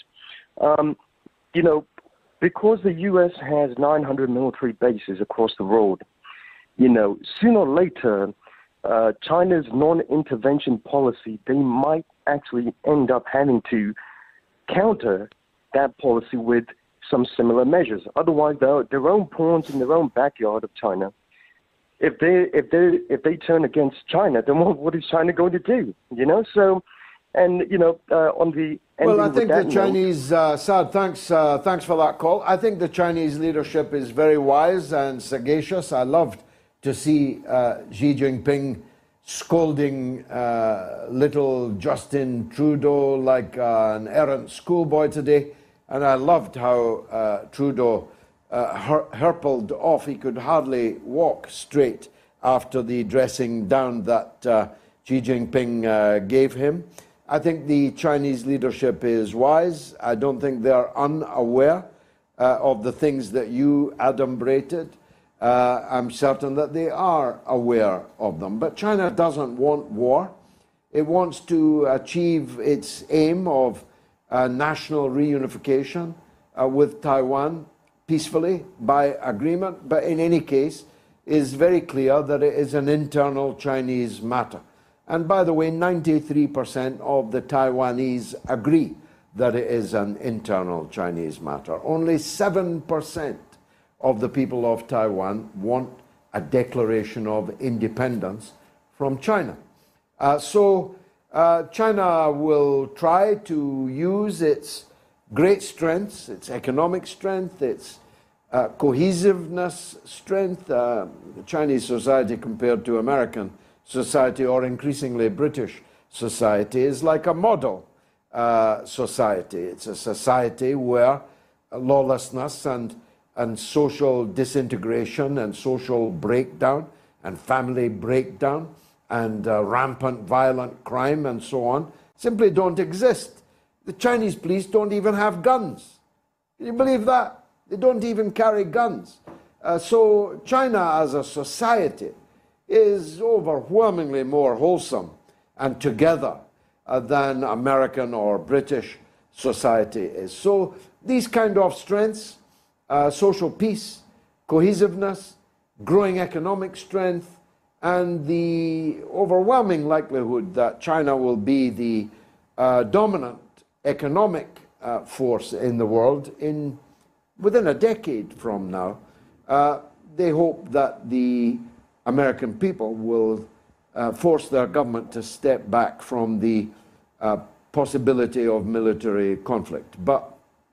because the U.S. has 900 military bases across the world, sooner or later, China's non-intervention policy, they might actually end up having to counter that policy with some similar measures. Otherwise, their own pawns in their own backyard of China. If they turn against China, then what is China going to do? So, and on the well, I think the Chinese, Saad, thanks for that call. I think the Chinese leadership is very wise and sagacious. I loved to see Xi Jinping scolding little Justin Trudeau like an errant schoolboy today. And I loved how Trudeau herpled off. He could hardly walk straight after the dressing down that Xi Jinping gave him. I think the Chinese leadership is wise. I don't think they're unaware of the things that you adumbrated. I'm certain that they are aware of them. But China doesn't want war. It wants to achieve its aim of national reunification with Taiwan peacefully by agreement. But in any case, it is very clear that it is an internal Chinese matter. And by the way, 93% of the Taiwanese agree that it is an internal Chinese matter. Only 7% of the people of Taiwan want a declaration of independence from China. So China will try to use its great strengths, its economic strength, its cohesiveness strength. The Chinese society compared to American society, or increasingly British society, is like a model society. It's a society where lawlessness and social disintegration and social breakdown and family breakdown and rampant violent crime and so on simply don't exist. The Chinese police don't even have guns. Can you believe that? They don't even carry guns. So China as a society is overwhelmingly more wholesome and together than American or British society is. So these kind of strengths, social peace, cohesiveness, growing economic strength, and the overwhelming likelihood that China will be the dominant economic force in the world within a decade from now, they hope that the American people will force their government to step back from the possibility of military conflict. But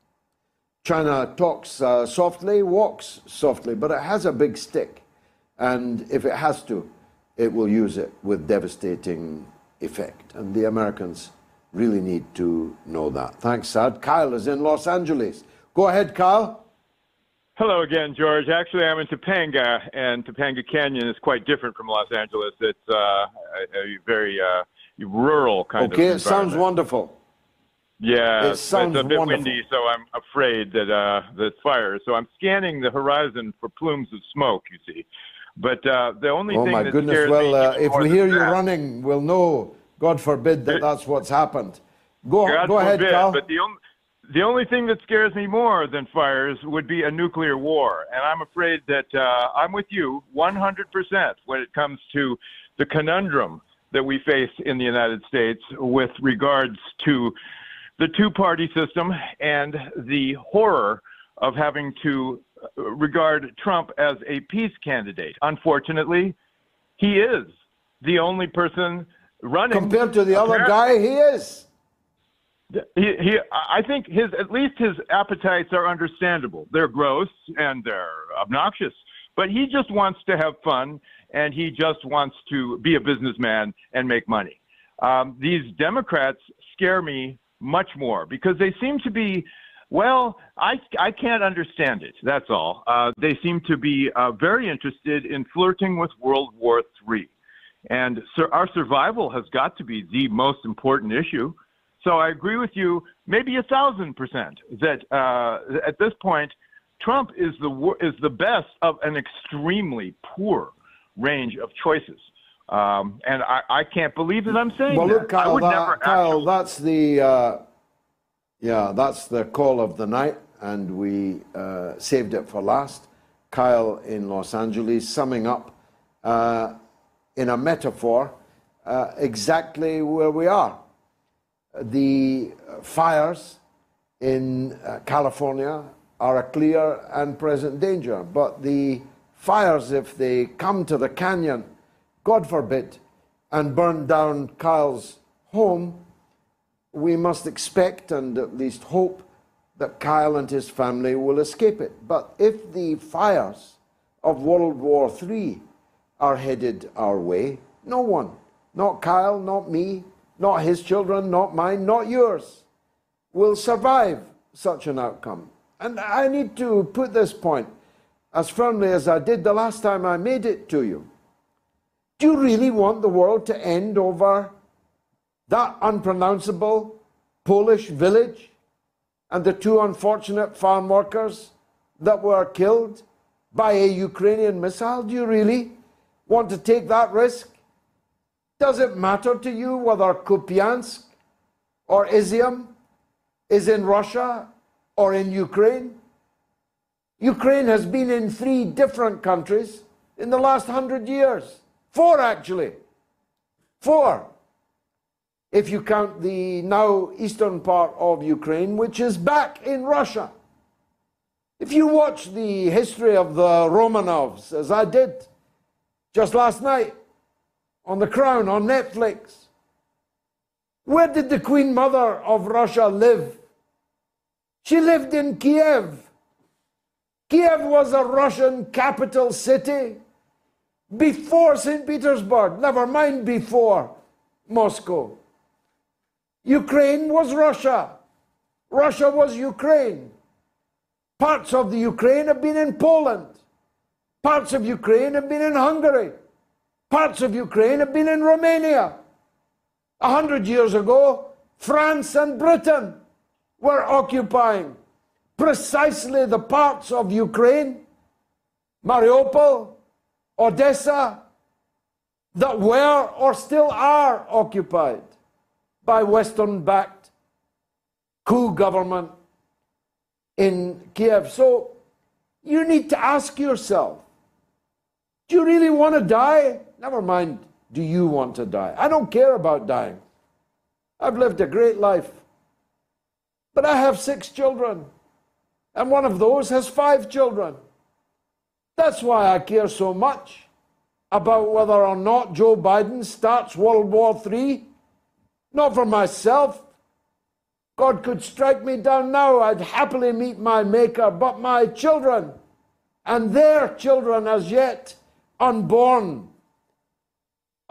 China talks softly, walks softly, but it has a big stick. And if it has to, it will use it with devastating effect. And the Americans really need to know that. Thanks, Sad. Kyle is in Los Angeles. Go ahead, Kyle. Hello again, George. Actually, I'm in Topanga, and Topanga Canyon is quite different from Los Angeles. It's a very rural kind of environment. Okay, it sounds wonderful. Yeah, it sounds it's a bit wonderful. windy, so I'm afraid that there's fire. So I'm scanning the horizon for plumes of smoke, you see. But the only thing that scares me if we hear you that, running, we'll know, God forbid, that's what's happened. Go ahead, Kyle. But the only thing that scares me more than fires would be a nuclear war. And I'm afraid that I'm with you 100% when it comes to the conundrum that we face in the United States with regards to the two-party system and the horror of having to regard Trump as a peace candidate. Unfortunately, he is the only person running. Compared to the other guy, he is. I think at least his appetites are understandable. They're gross and they're obnoxious, but he just wants to have fun and he just wants to be a businessman and make money. These Democrats scare me much more because they seem to be, well, I can't understand it. That's all. They seem to be very interested in flirting with World War III. And so our survival has got to be the most important issue. So I agree with you, maybe 1,000%, that at this point, Trump is the best of an extremely poor range of choices. And I can't believe that I'm saying well, that. Look, Kyle, Kyle, that's the call of the night, and we saved it for last. Kyle in Los Angeles, summing up in a metaphor exactly where we are. The fires in California are a clear and present danger, but the fires, if they come to the canyon, God forbid, and burn down Kyle's home, we must expect and at least hope that Kyle and his family will escape it. But if the fires of World War III are headed our way, no one, not Kyle, not me, not his children, not mine, not yours, will survive such an outcome. And I need to put this point as firmly as I did the last time I made it to you. Do you really want the world to end over that unpronounceable Polish village and the two unfortunate farm workers that were killed by a Ukrainian missile? Do you really want to take that risk? Does it matter to you whether Kupiansk or Izium is in Russia or in Ukraine? Ukraine has been in 3 different countries in the last 100 years. 4, actually. 4. If you count the now eastern part of Ukraine, which is back in Russia. If you watch the history of the Romanovs, as I did just last night, on The Crown, on Netflix. Where did the Queen Mother of Russia live? She lived in Kiev. Kiev was a Russian capital city before St. Petersburg, never mind before Moscow. Ukraine was Russia. Russia was Ukraine. Parts of the Ukraine have been in Poland. Parts of Ukraine have been in Hungary. Parts of Ukraine have been in Romania. 100 years ago, France and Britain were occupying precisely the parts of Ukraine, Mariupol, Odessa, that were or still are occupied by Western-backed coup government in Kiev. So you need to ask yourself, do you really want to die? Never mind, do you want to die? I don't care about dying. I've lived a great life. But I have 6 children, and one of those has 5 children. That's why I care so much about whether or not Joe Biden starts World War III. Not for myself. God could strike me down now. I'd happily meet my Maker, but my children and their children as yet unborn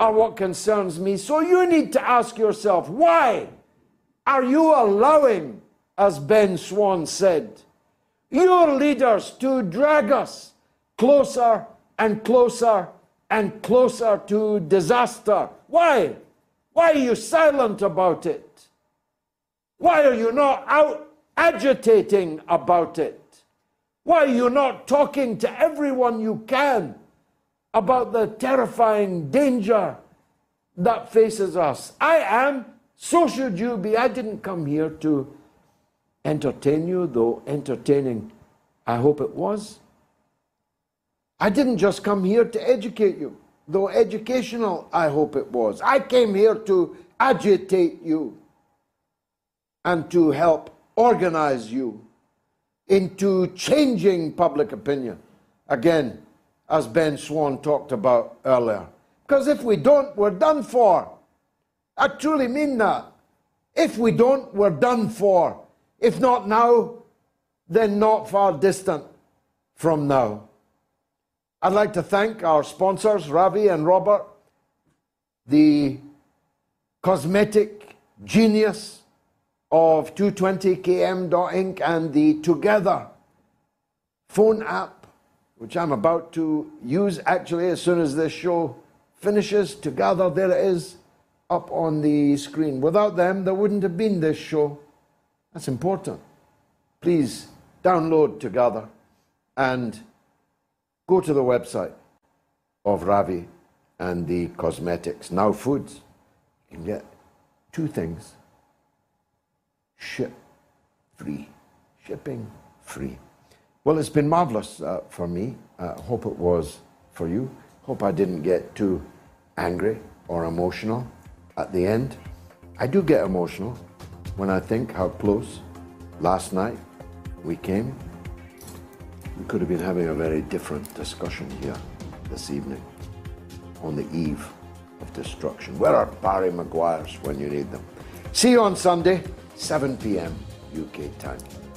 are what concerns me. So you need to ask yourself, why are you allowing, as Ben Swann said, your leaders to drag us closer and closer and closer to disaster? Why? Why are you silent about it? Why are you not out agitating about it? Why are you not talking to everyone you can about the terrifying danger that faces us? I am, so should you be. I didn't come here to entertain you, though entertaining I hope it was. I didn't just come here to educate you, though educational I hope it was. I came here to agitate you and to help organize you into changing public opinion. Again, as Ben Swann talked about earlier. Because if we don't, we're done for. I truly mean that. If we don't, we're done for. If not now, then not far distant from now. I'd like to thank our sponsors, Ravi and Robert, the cosmetic genius of 220km.inc and the Together phone app, which I'm about to use actually as soon as this show finishes. Together, there it is up on the screen. Without them, there wouldn't have been this show. That's important. Please download Together and go to the website of Ravi and the cosmetics. Now Foods, you can get two things. Shipping free. Well, it's been marvelous for me. Hope it was for you. Hope I didn't get too angry or emotional at the end. I do get emotional when I think how close last night we came. We could have been having a very different discussion here this evening on the eve of destruction. Where are Barry Maguires when you need them? See you on Sunday, 7 p.m. UK time.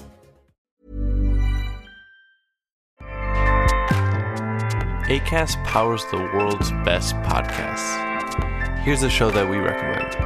Acast powers the world's best podcasts. Here's a show that we recommend.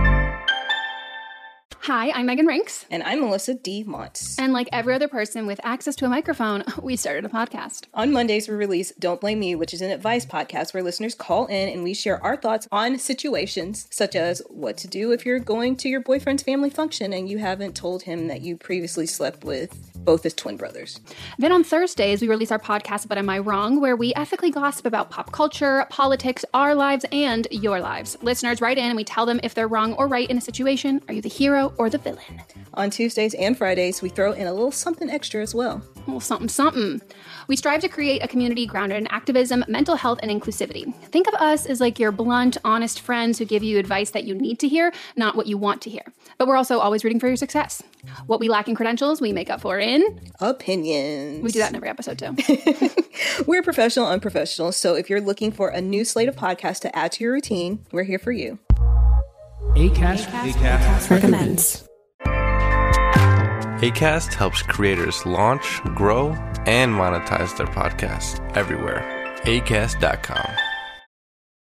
Hi, I'm Megan Rinks. And I'm Melissa D. Montz. And like every other person with access to a microphone, we started a podcast. On Mondays, we release Don't Blame Me, which is an advice podcast where listeners call in and we share our thoughts on situations such as what to do if you're going to your boyfriend's family function and you haven't told him that you previously slept with both his twin brothers. Then on Thursdays, we release our podcast, But Am I Wrong?, where we ethically gossip about pop culture, politics, our lives, and your lives. Listeners write in and we tell them if they're wrong or right in a situation. Are you the hero or the villain? On Tuesdays and Fridays, we throw in a little something extra as well. A little something. We strive to create a community grounded in activism, mental health, and inclusivity. Think of us as like your blunt, honest friends who give you advice that you need to hear, not what you want to hear. But we're also always rooting for your success. What we lack in credentials, we make up for in opinions. We do that in every episode too. We're professional, unprofessional. So if you're looking for a new slate of podcasts to add to your routine, we're here for you. Acast recommends. Acast helps creators launch, grow, and monetize their podcasts everywhere. Acast.com.